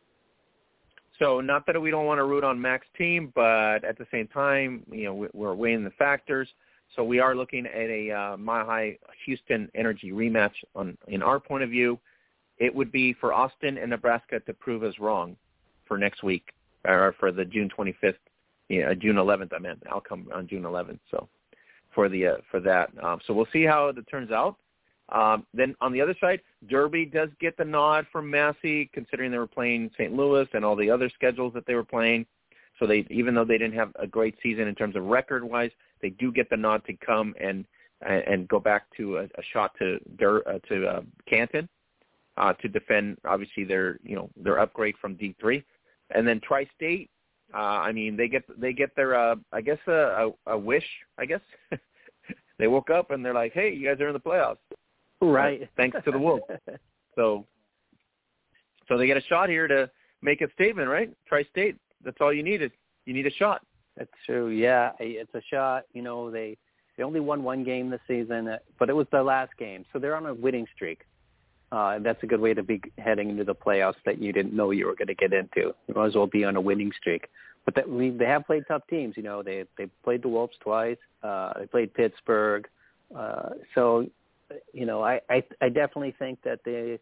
So not that we don't want to root on Mac's team, but at the same time, we're weighing the factors. So we are looking at a Mile High Houston Energy rematch in our point of view. It would be for Austin and Nebraska to prove us wrong for next week, or for the June 25th, June 11th, I meant. I'll come on June 11th. So for that. So we'll see how it turns out. Then on the other side, Derby does get the nod from Massey, considering they were playing St. Louis and all the other schedules that they were playing. So even though they didn't have a great season in terms of record-wise, they do get the nod to come and go back to a shot to Canton to defend, obviously, their upgrade from D3. And then Tri-State, they get their I guess a wish, I guess. They woke up and they're like, hey, you guys are in the playoffs. Right. Thanks to the Wolves. So they get a shot here to make a statement, right? Tri-State, that's all you needed. You need a shot. That's true. Yeah, it's a shot. They only won one game this season, but it was their last game. So they're on a winning streak. That's a good way to be heading into the playoffs that you didn't know you were going to get into. You might as well be on a winning streak. But they have played tough teams. They played the Wolves twice. They played Pittsburgh. So, I definitely think that they,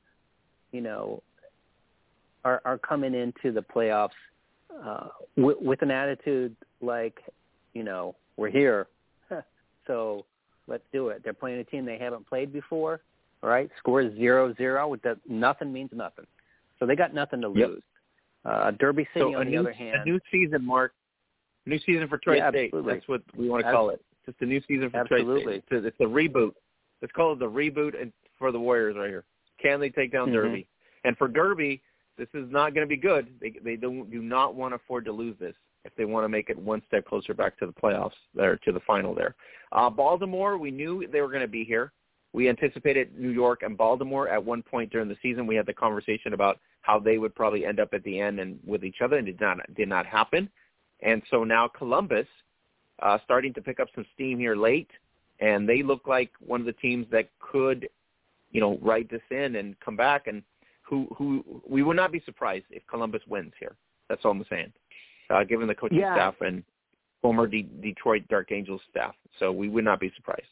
are coming into the playoffs with an attitude like, we're here, so let's do it. They're playing a team they haven't played before. All right, score is 0-0. Nothing means nothing. So they got nothing to lose. Yep. Derby City, on the other hand. A new season, Mark. New season for Tri-State. Yeah, that's what we want to call it. Just a new season for Tri-State. It's a reboot. Let's call it the reboot for the Warriors right here. Can they take down Derby? And for Derby, this is not going to be good. They do not want to afford to lose this if they want to make it one step closer back to the playoffs, or to the final there. Baltimore, we knew they were going to be here. We anticipated New York and Baltimore at one point during the season. We had the conversation about how they would probably end up at the end and with each other, and it did not happen. And so now Columbus starting to pick up some steam here late, and they look like one of the teams that could, ride this in and come back, and who we would not be surprised if Columbus wins here. That's all I'm saying, given the coaching staff and former Detroit Dark Angels staff. So we would not be surprised.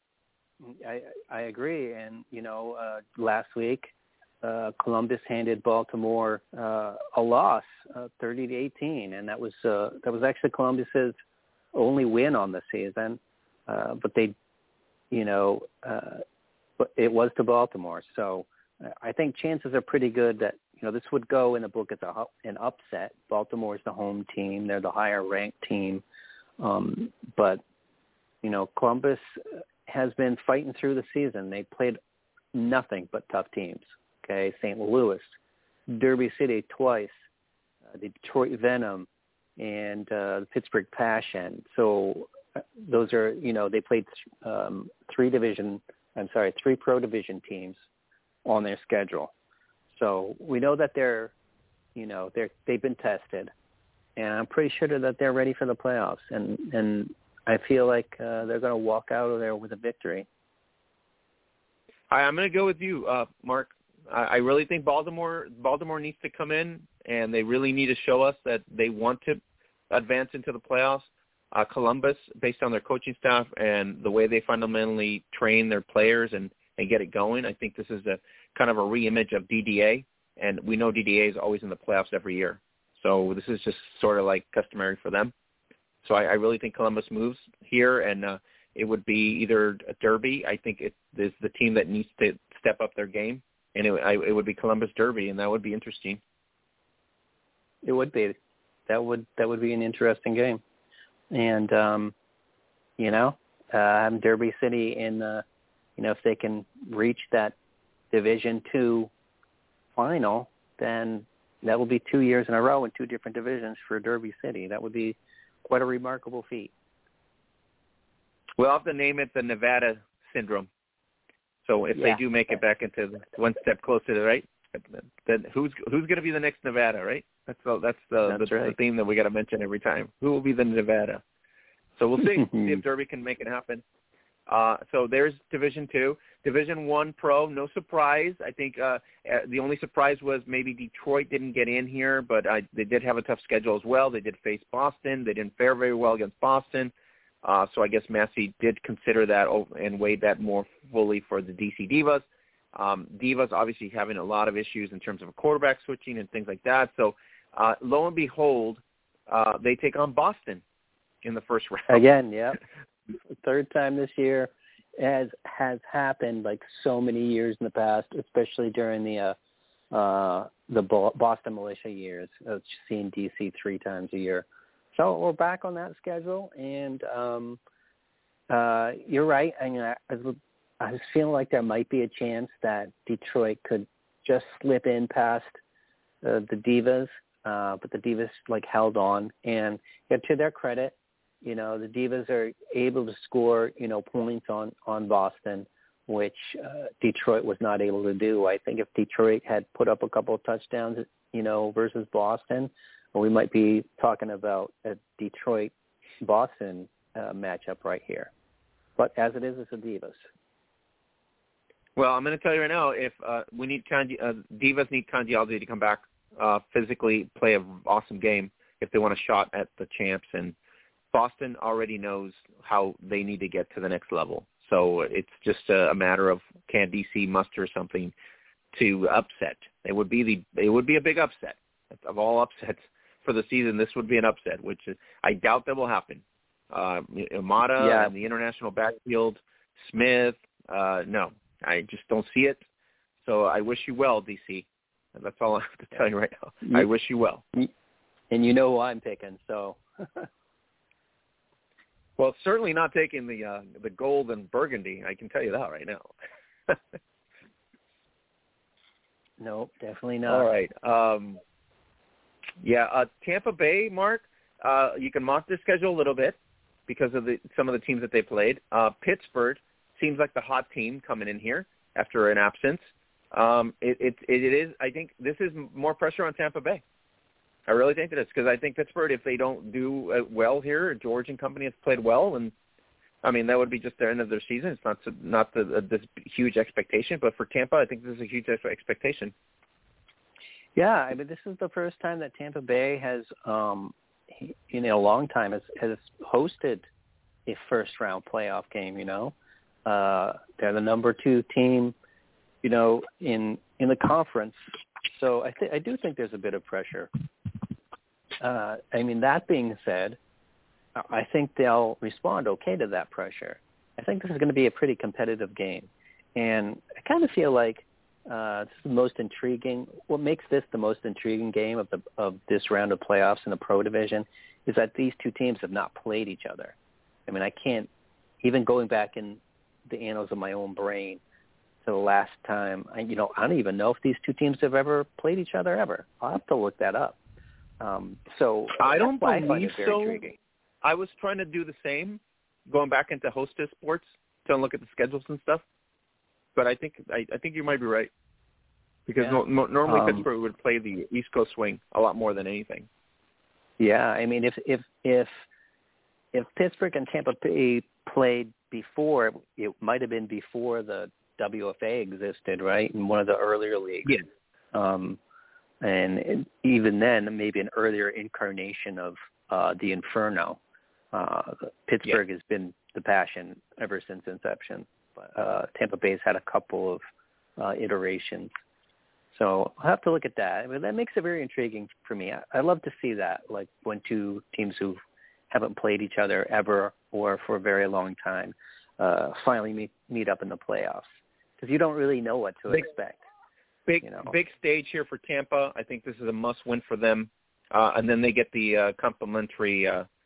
I agree. And, last week, Columbus handed Baltimore a loss, 30-18, and that was actually Columbus's only win on the season. But they, but it was to Baltimore. So I think chances are pretty good that, this would go in the book as an upset. Baltimore is the home team. They're the higher ranked team. But, Columbus has been fighting through the season. They played nothing but tough teams. Okay, St. Louis, Derby City twice, the Detroit Venom, and the Pittsburgh Passion. So those are, they played three Pro Division teams on their schedule. So we know that they've been tested, and I'm pretty sure that they're ready for the playoffs. And I feel like they're going to walk out of there with a victory. I'm going to go with you, Mark. I really think Baltimore needs to come in, and they really need to show us that they want to advance into the playoffs. Columbus, based on their coaching staff and the way they fundamentally train their players and get it going, I think this is a kind of a reimage of DDA, and we know DDA is always in the playoffs every year. So this is just sort of like customary for them. So I really think Columbus moves here, and it would be either a Derby. I think it is the team that needs to step up their game, and it would be Columbus Derby, and that would be interesting. It would be. That would be an interesting game. And, having Derby City in, if they can reach that Division II final, then that will be 2 years in a row in two different divisions for Derby City. That would be quite a remarkable feat. We'll have to name it the Nevada syndrome. So if they do make it back into one step closer to right, then who's going to be the next Nevada, right? That's the theme that we got to mention every time. Who will be the Nevada? So we'll see if Derby can make it happen. So there's Division II. Division I Pro, no surprise. I think the only surprise was maybe Detroit didn't get in here, but they did have a tough schedule as well. They did face Boston. They didn't fare very well against Boston. So I guess Massey did consider that and weighed that more fully for the DC Divas. Divas obviously having a lot of issues in terms of quarterback switching and things like that. So lo and behold, they take on Boston in the first round. Again, yeah. Third time this year, as has happened like so many years in the past, especially during the Boston Militia years, of seeing DC 3 times a year. So we're back on that schedule, and you're right. I mean, I was feeling like there might be a chance that Detroit could just slip in past the Divas, but the Divas held on, and to their credit, the Divas are able to score, points on Boston, which Detroit was not able to do. I think if Detroit had put up a couple of touchdowns, versus Boston, we might be talking about a Detroit-Boston matchup right here. But as it is, it's the Divas. Well, I'm going to tell you right now, if we need Divas need Candialdi to come back physically, play an awesome game if they want a shot at the champs, and Boston already knows how they need to get to the next level. So it's just a matter of can DC muster something to upset. It would be a big upset. Of all upsets for the season, this would be an upset, which I doubt that will happen. Amada and the international backfield, Smith, no, I just don't see it. So I wish you well, DC. That's all I have to tell you right now. I wish you well. And you know who I'm picking, so. Well, certainly not taking the gold and burgundy. I can tell you that right now. Nope, definitely not. All right. Tampa Bay, Mark, you can mock their schedule a little bit because of some of the teams that they played. Pittsburgh seems like the hot team coming in here after an absence. It is. I think this is more pressure on Tampa Bay. I really think that it's because I think Pittsburgh, if they don't do well here, George and company have played well, and I mean that would be just the end of their season. It's not this huge expectation, but for Tampa, I think this is a huge expectation. Yeah, I mean this is the first time that Tampa Bay has, in a long time, has hosted a first-round playoff game. They're the number 2 team, in the conference. So I do think there's a bit of pressure. I mean, that being said, I think they'll respond okay to that pressure. I think this is going to be a pretty competitive game. And I kind of feel like this is the most intriguing. What makes this the most intriguing game of this round of playoffs in the Pro Division is that these two teams have not played each other. I mean, I can't, even going back in the annals of my own brain to the last time, I don't even know if these two teams have ever played each other ever. I'll have to look that up. So I don't believe so. Intriguing. I was trying to do the same, going back into Hostess Sports to look at the schedules and stuff. But I think you might be right because normally Pittsburgh would play the East Coast swing a lot more than anything. Yeah, I mean, if if Pittsburgh and Tampa Bay played before, it might have been before the WFA existed, right? In one of the earlier leagues. Yeah. And even then, maybe an earlier incarnation of the Inferno. Pittsburgh has been the passion ever since inception. Tampa Bay's had a couple of iterations. So I'll have to look at that. I mean, that makes it very intriguing for me. I love to see that, like when two teams who haven't played each other ever or for a very long time finally meet up in the playoffs. Because you don't really know what to expect. Big stage here for Tampa. I think this is a must-win for them. And then they get the complimentary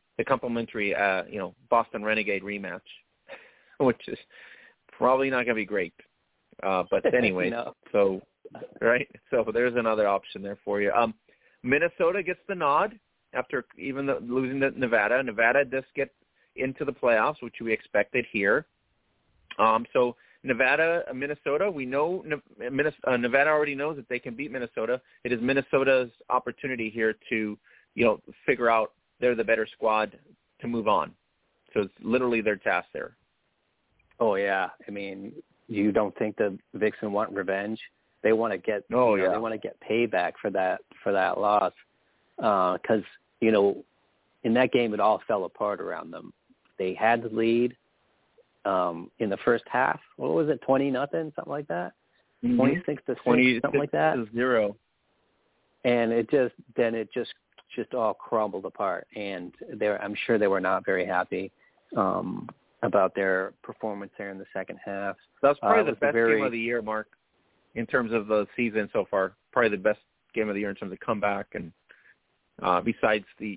Boston Renegade rematch, which is probably not going to be great. But anyway, No. So right. So there's another option there for you. Minnesota gets the nod after even losing to Nevada. Nevada does get into the playoffs, which we expected here. So Nevada, Minnesota, we know Nevada already knows that they can beat Minnesota. It is Minnesota's opportunity here to, figure out they're the better squad to move on. So it's literally their task there. Oh, yeah. I mean, you don't think the Vixen want revenge? They want to get they want to get payback for that loss. Because, in that game it all fell apart around them. They had the lead. In the first half, what was it, 20-0, something like that? 26-6, something like that. 0. And it just all crumbled apart. And I'm sure they were not very happy about their performance there in the second half. That was probably the best game of the year, Mark, in terms of the season so far. Probably the best game of the year in terms of comeback, and besides the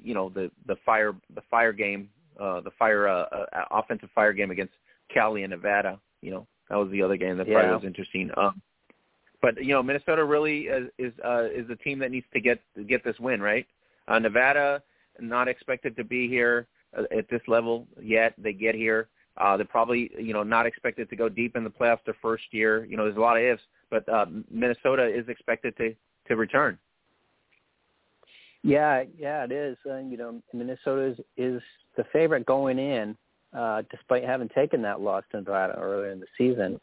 fire game, offensive fire game against Cali and Nevada, that was the other game that probably was interesting. But Minnesota really is the team that needs to get this win, right? Nevada not expected to be here at this level yet. They get here. They're probably not expected to go deep in the playoffs their first year. There's a lot of ifs, but Minnesota is expected to return. Yeah, it is. Minnesota is the favorite going in. Despite having taken that loss to Nevada earlier in the season.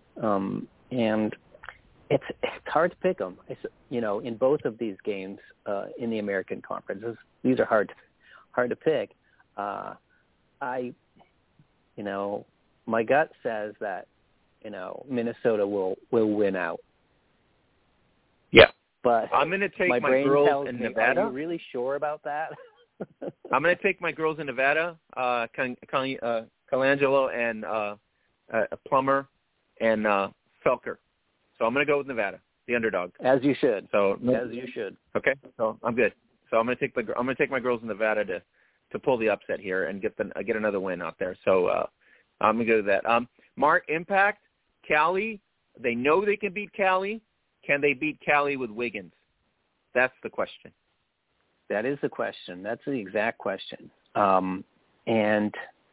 And it's hard to pick them. In both of these games in the American Conference, these are hard to pick. My gut says that, Minnesota will win out. Yeah. But I'm going to take my brain girls tells in me, Nevada. Are you really sure about that? I'm going to take my girls in Nevada, Colangelo and Plummer and Felker. So I'm going to go with Nevada, the underdog. As you should. So as you should. Okay. So I'm good. So I'm going to take my girls in Nevada to pull the upset here and get another win out there. So I'm going to go with that. Mark, Impact, Cali. They know they can beat Cali. Can they beat Cali with Wiggins? That's the question. That is the question. That's the exact question. And,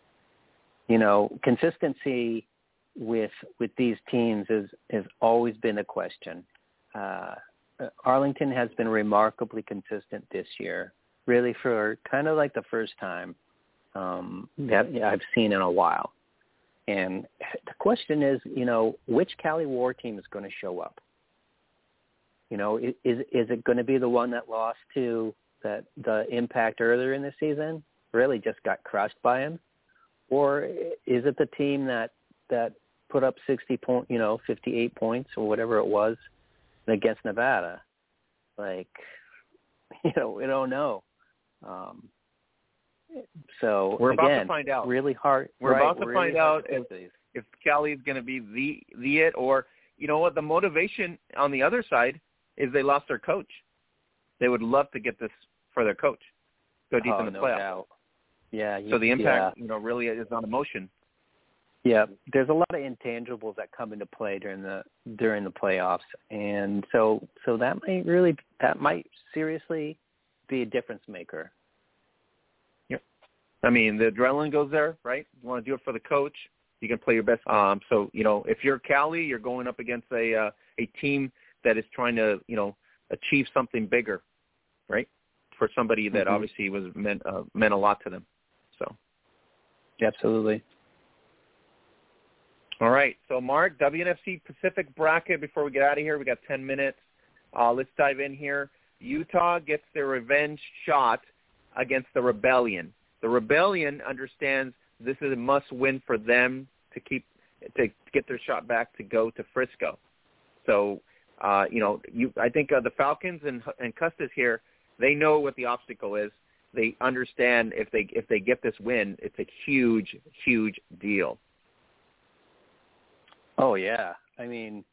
consistency with these teams has always been a question. Arlington has been remarkably consistent this year, really for kind of like the first time that I've seen in a while. And the question is, which Cali War team is going to show up? Is it going to be the one that lost to the Impact earlier in the season, really just got crushed by him? Or is it the team that put up 58 points or whatever it was against Nevada? We don't know. So we're about again, to find out. Really hard. We're about to find out if Cali is going to be the it, or the motivation on the other side is they lost their coach. They would love to get this for their coach, go deep in the playoffs. Doubt. Yeah. So the impact, really is on emotion. Yeah, there's a lot of intangibles that come into play during the playoffs, and so that might seriously be a difference maker. Yep. I mean, the adrenaline goes there, right? You want to do it for the coach. You can play your best. So if you're Cali, you're going up against a team that is trying to achieve something bigger, right? For somebody that obviously was meant a lot to them. So Absolutely. All right. So, Mark, WNFC Pacific bracket. Before we get out of here, we got 10 minutes. Let's dive in here. Utah gets their revenge shot against the Rebellion. The Rebellion understands this is a must-win for them to get their shot back to go to Frisco. So, I think the Falcons and Custis here, they know what the obstacle is. They understand if they get this win, it's a huge, huge deal. Oh yeah, I mean,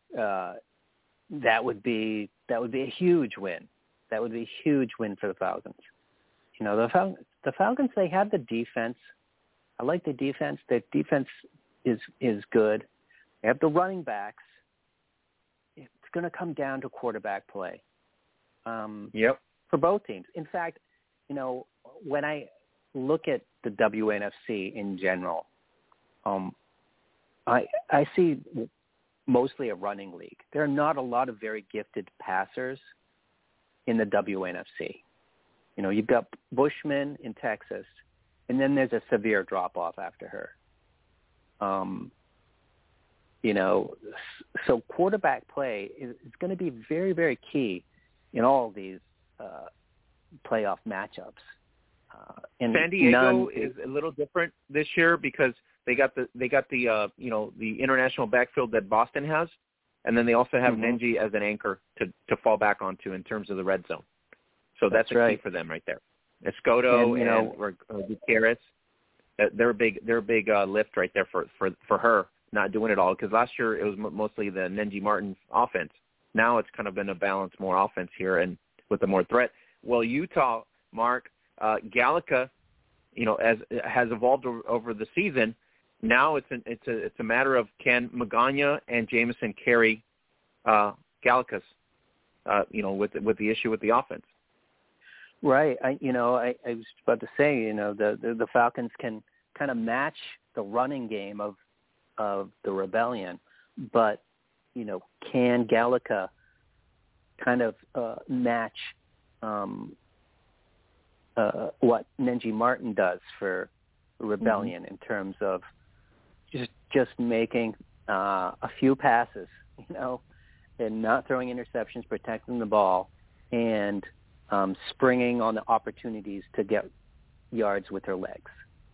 that would be a huge win. That would be a huge win for the Falcons. The Falcons, they have the defense. I like the defense. The defense is good. They have the running backs. It's going to come down to quarterback play. Yep. For both teams. In fact, when I look at the WNFC in general, I see mostly a running league. There are not a lot of very gifted passers in the WNFC. You've got Bushman in Texas, and then there's a severe drop-off after her. So quarterback play is going to be very, very key in all of these playoff matchups. And San Diego is a little different this year because they got the international backfield that Boston has, and then they also have Nenji as an anchor to fall back onto in terms of the red zone. So that's a key for them right there. Escoto and Gutierrez, they're a big lift right there for her not doing it all, because last year it was mostly the Nenji Martin offense. Now it's kind of been a balanced more offense here and with the more threat. Well, Utah, Mark, Gallica, has evolved over the season. Now it's a matter of can Magana and Jameson carry Gallicus, with the issue with the offense. Right. I was about to say, the Falcons can kind of match the running game of the Rebellion, but can Gallica kind of match what Nenji Martin does for Rebellion in terms of just making a few passes, and not throwing interceptions, protecting the ball, and springing on the opportunities to get yards with her legs.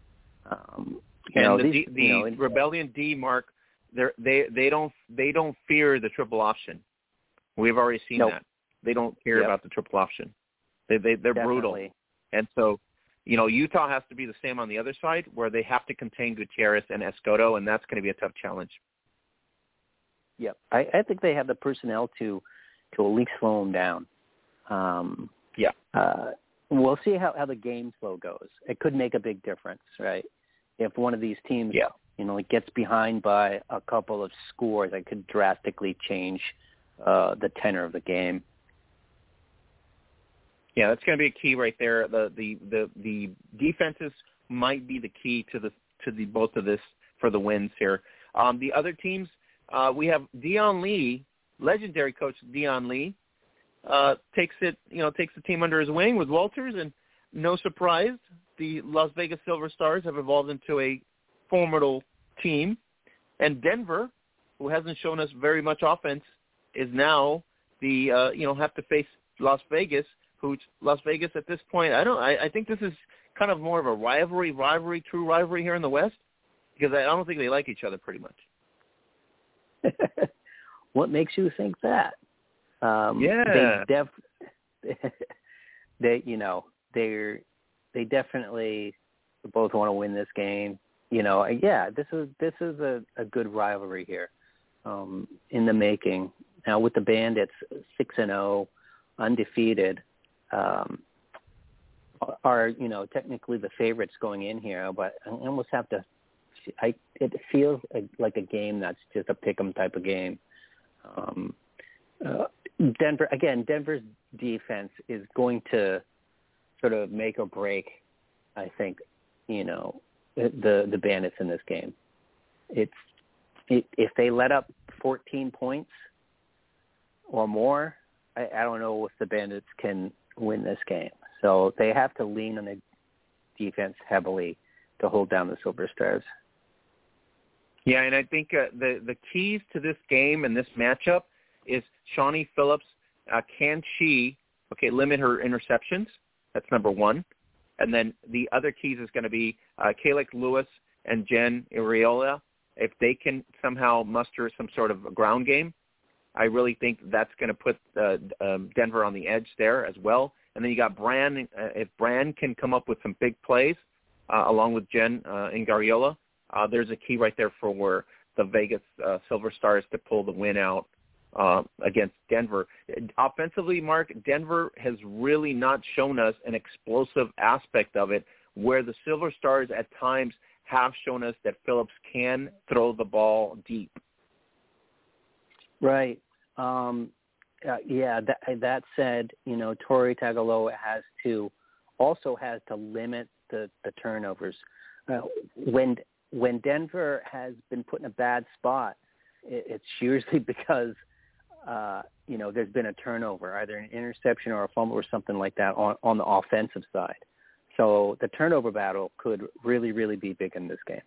The Rebellion D, Mark, they don't fear the triple option. We've already seen that. They don't care about the triple option. They're brutal, and so Utah has to be the same on the other side, where they have to contain Gutierrez and Escoto, and that's going to be a tough challenge. Yep, I think they have the personnel to at least slow them down. We'll see how the game flow goes. It could make a big difference, right? If one of these teams, gets behind by a couple of scores, that could drastically change the tenor of the game. Yeah, that's going to be a key right there. The defenses might be the key to the both of this for the wins here. The other teams, we have Dion Lee, legendary coach Dion Lee, takes the team under his wing with Walters, and no surprise, the Las Vegas Silver Stars have evolved into a formidable team. And Denver, who hasn't shown us very much offense, is now have to face Las Vegas, who Las Vegas at this point, I think this is kind of more of a true rivalry here in the West, because I don't think they like each other pretty much. What makes you think that? They definitely both want to win this game. This is a good rivalry here, in the making. Now with the Bandits 6-0, undefeated, are technically the favorites going in here, but I almost have to. It feels like a game that's just a pick'em type of game. Denver's defense is going to sort of make or break, I think, the Bandits in this game. If they let up 14 points or more, I don't know if the Bandits can win this game. So they have to lean on the defense heavily hold down the Silver Stars. Yeah, and I think the keys to this game and this matchup is Shawnee Phillips. Can she limit her interceptions? That's number one. And then the other keys is going to be Kalex Lewis and Jen Ariola. If they can somehow muster some sort of a ground game, I really think that's going to put Denver on the edge there as well. And then you got Brand. If Brand can come up with some big plays along with Jen Ingariola, there's a key right there for the Vegas Silver Stars to pull the win out against Denver. Offensively, Mark, Denver has really not shown us an explosive aspect of it, where the Silver Stars at times have shown us that Phillips can throw the ball deep. Right. That said, Tori Tagovailoa has to limit the turnovers. When Denver has been put in a bad spot, it's usually because there's been a turnover, either an interception or a fumble or something like that on the offensive side. So the turnover battle could really, really be big in this game.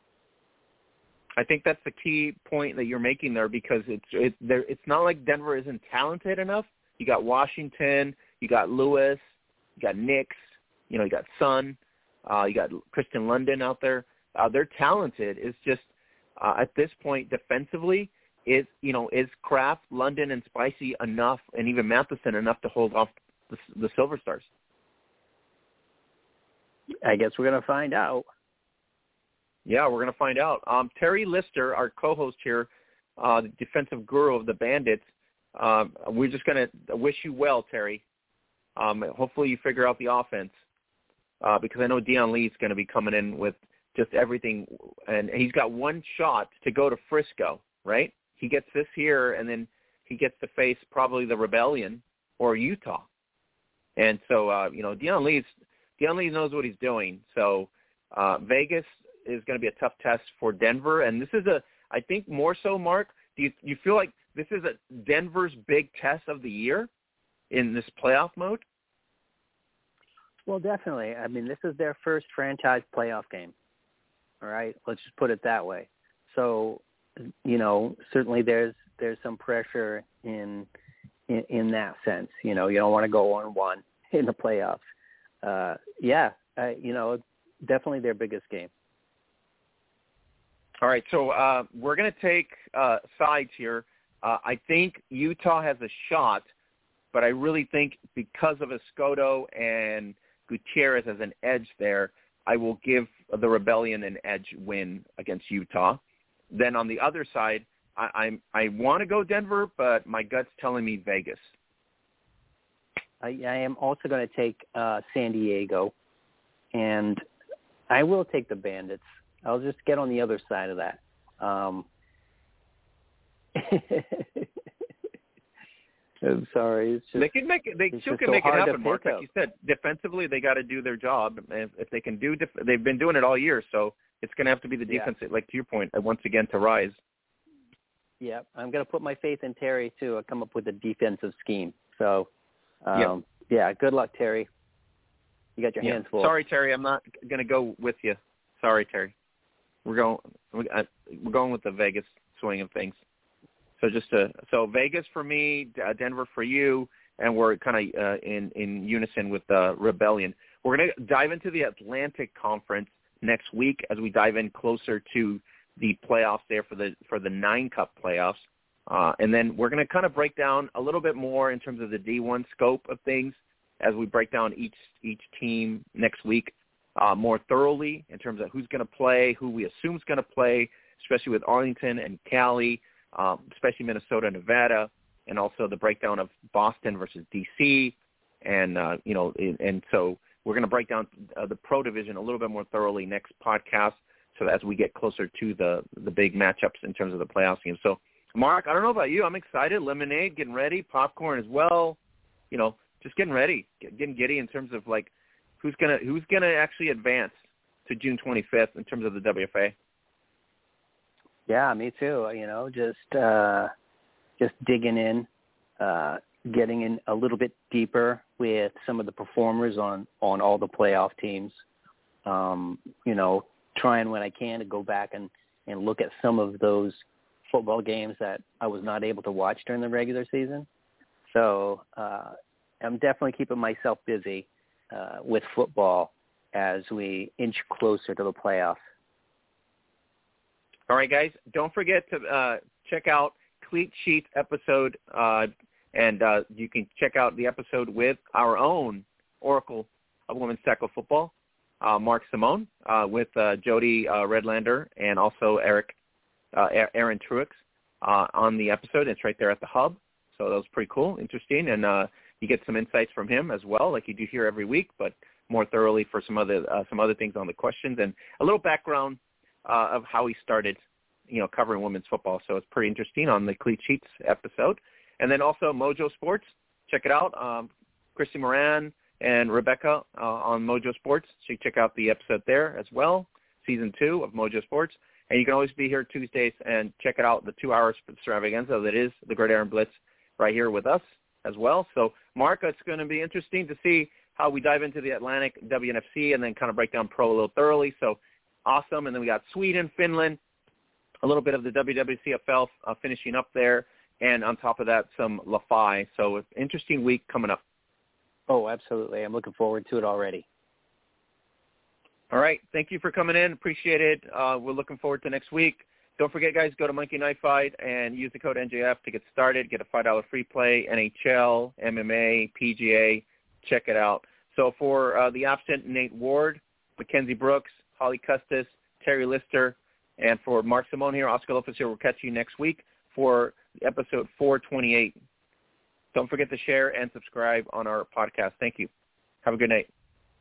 I think that's the key point that you're making there, because it's not like Denver isn't talented enough. You got Washington, you got Lewis, you got Nix, you got Sun, you got Christian London out there. They're talented. It's just at this point defensively, is Kraft, London, and Spicy enough, and even Matheson enough to hold off the Silver Stars? I guess we're going to find out. Yeah, we're going to find out. Terry Lister, our co-host here, the defensive guru of the Bandits, we're just going to wish you well, Terry. Hopefully you figure out the offense, because I know Dion Lee's going to be coming in with just everything, and he's got one shot to go to Frisco, right? He gets this here, and then he gets to face probably the Rebellion or Utah. And so, Dion Lee knows what he's doing. So Vegas is going to be a tough test for Denver. And this is I think more so, Mark, do you feel like this is Denver's big test of the year in this playoff mode? Well, definitely. I mean, this is their first franchise playoff game. All right, let's just put it that way. So, certainly there's some pressure in that sense. You don't want to go 1-1 in the playoffs. Definitely their biggest game. All right, so we're going to take sides here. I think Utah has a shot, but I really think because of Escoto and Gutierrez as an edge there, I will give the Rebellion an edge win against Utah. Then on the other side, I want to go Denver, but my gut's telling me Vegas. I am also going to take San Diego, and I will take the Bandits. I'll just get on the other side of that. I'm sorry. It's just, they can make it. They still can make it happen, Mark. Like you said, defensively they got to do their job. If they can do, they've been doing it all year. So it's going to have to be the defense, like to your point, once again to rise. Yeah, I'm going to put my faith in Terry to come up with a defensive scheme. So, good luck, Terry. You got your hands full. Sorry, Terry, I'm not going to go with you. Sorry, Terry. We're going with the Vegas swing of things. So Vegas for me, Denver for you, and we're kind of in unison with the Rebellion. We're going to dive into the Atlantic Conference next week as we dive in closer to the playoffs there for the 9 Cup playoffs, and then we're going to kind of break down a little bit more in terms of the D1 scope of things as we break down each team next week more thoroughly in terms of who's going to play, who we assume is going to play, especially with Arlington and Cali. Especially Minnesota, Nevada, and also the breakdown of Boston versus DC, and so we're going to break down the Pro Division a little bit more thoroughly next podcast. So as we get closer to the big matchups in terms of the playoff game. So, Mark, I don't know about you, I'm excited. Lemonade, getting ready, popcorn as well. Just getting ready, getting giddy in terms of like who's gonna actually advance to June 25th in terms of the WFA. Yeah, me too. Just digging in, getting in a little bit deeper with some of the performers on all the playoff teams. trying when I can to go back and look at some of those football games that I was not able to watch during the regular season. So I'm definitely keeping myself busy with football as we inch closer to the playoffs. All right, guys, don't forget to check out Cleat Sheets episode, and you can check out the episode with our own Oracle of Women's Tackle Football, Mark Simone, with Jody Redlander and also Aaron Truex on the episode. It's right there at the hub, so that was pretty cool, interesting, and you get some insights from him as well, like you do here every week, but more thoroughly for some other things on the questions and a little background of how he started, covering women's football. So it's pretty interesting on the Cleat Sheets episode. And then also Mojo Sports, check it out. Christy Moran and Rebecca on Mojo Sports. So you check out the episode there as well, season 2 of Mojo Sports. And you can always be here Tuesdays and check it out, the 2-hour extravaganza that is the Gridiron Blitz right here with us as well. So, Mark, it's going to be interesting to see how we dive into the Atlantic WNFC and then kind of break down pro a little thoroughly. So awesome. And then we got Sweden, Finland, a little bit of the WWCFL finishing up there. And on top of that, some LaFi. So interesting week coming up. Oh, absolutely. I'm looking forward to it already. All right. Thank you for coming in. Appreciate it. We're looking forward to next week. Don't forget, guys, go to Monkey Knife Fight and use the code NJF to get started. Get a $5 free play, NHL, MMA, PGA. Check it out. So for the absent Nate Ward, Mackenzie Brooks, Holly Custis, Terry Lister, and for Mark Simone here, Oscar Lopez here, we'll catch you next week for episode 428. Don't forget to share and subscribe on our podcast. Thank you. Have a good night.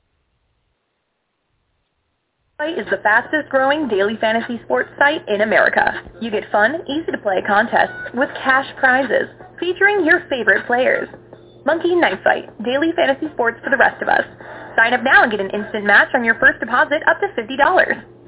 Is the fastest growing daily fantasy sports site in America. You get fun, easy to play contests with cash prizes featuring your favorite players. Monkey Knife Fight, daily fantasy sports for the rest of us. Sign up now and get an instant match on your first deposit up to $50.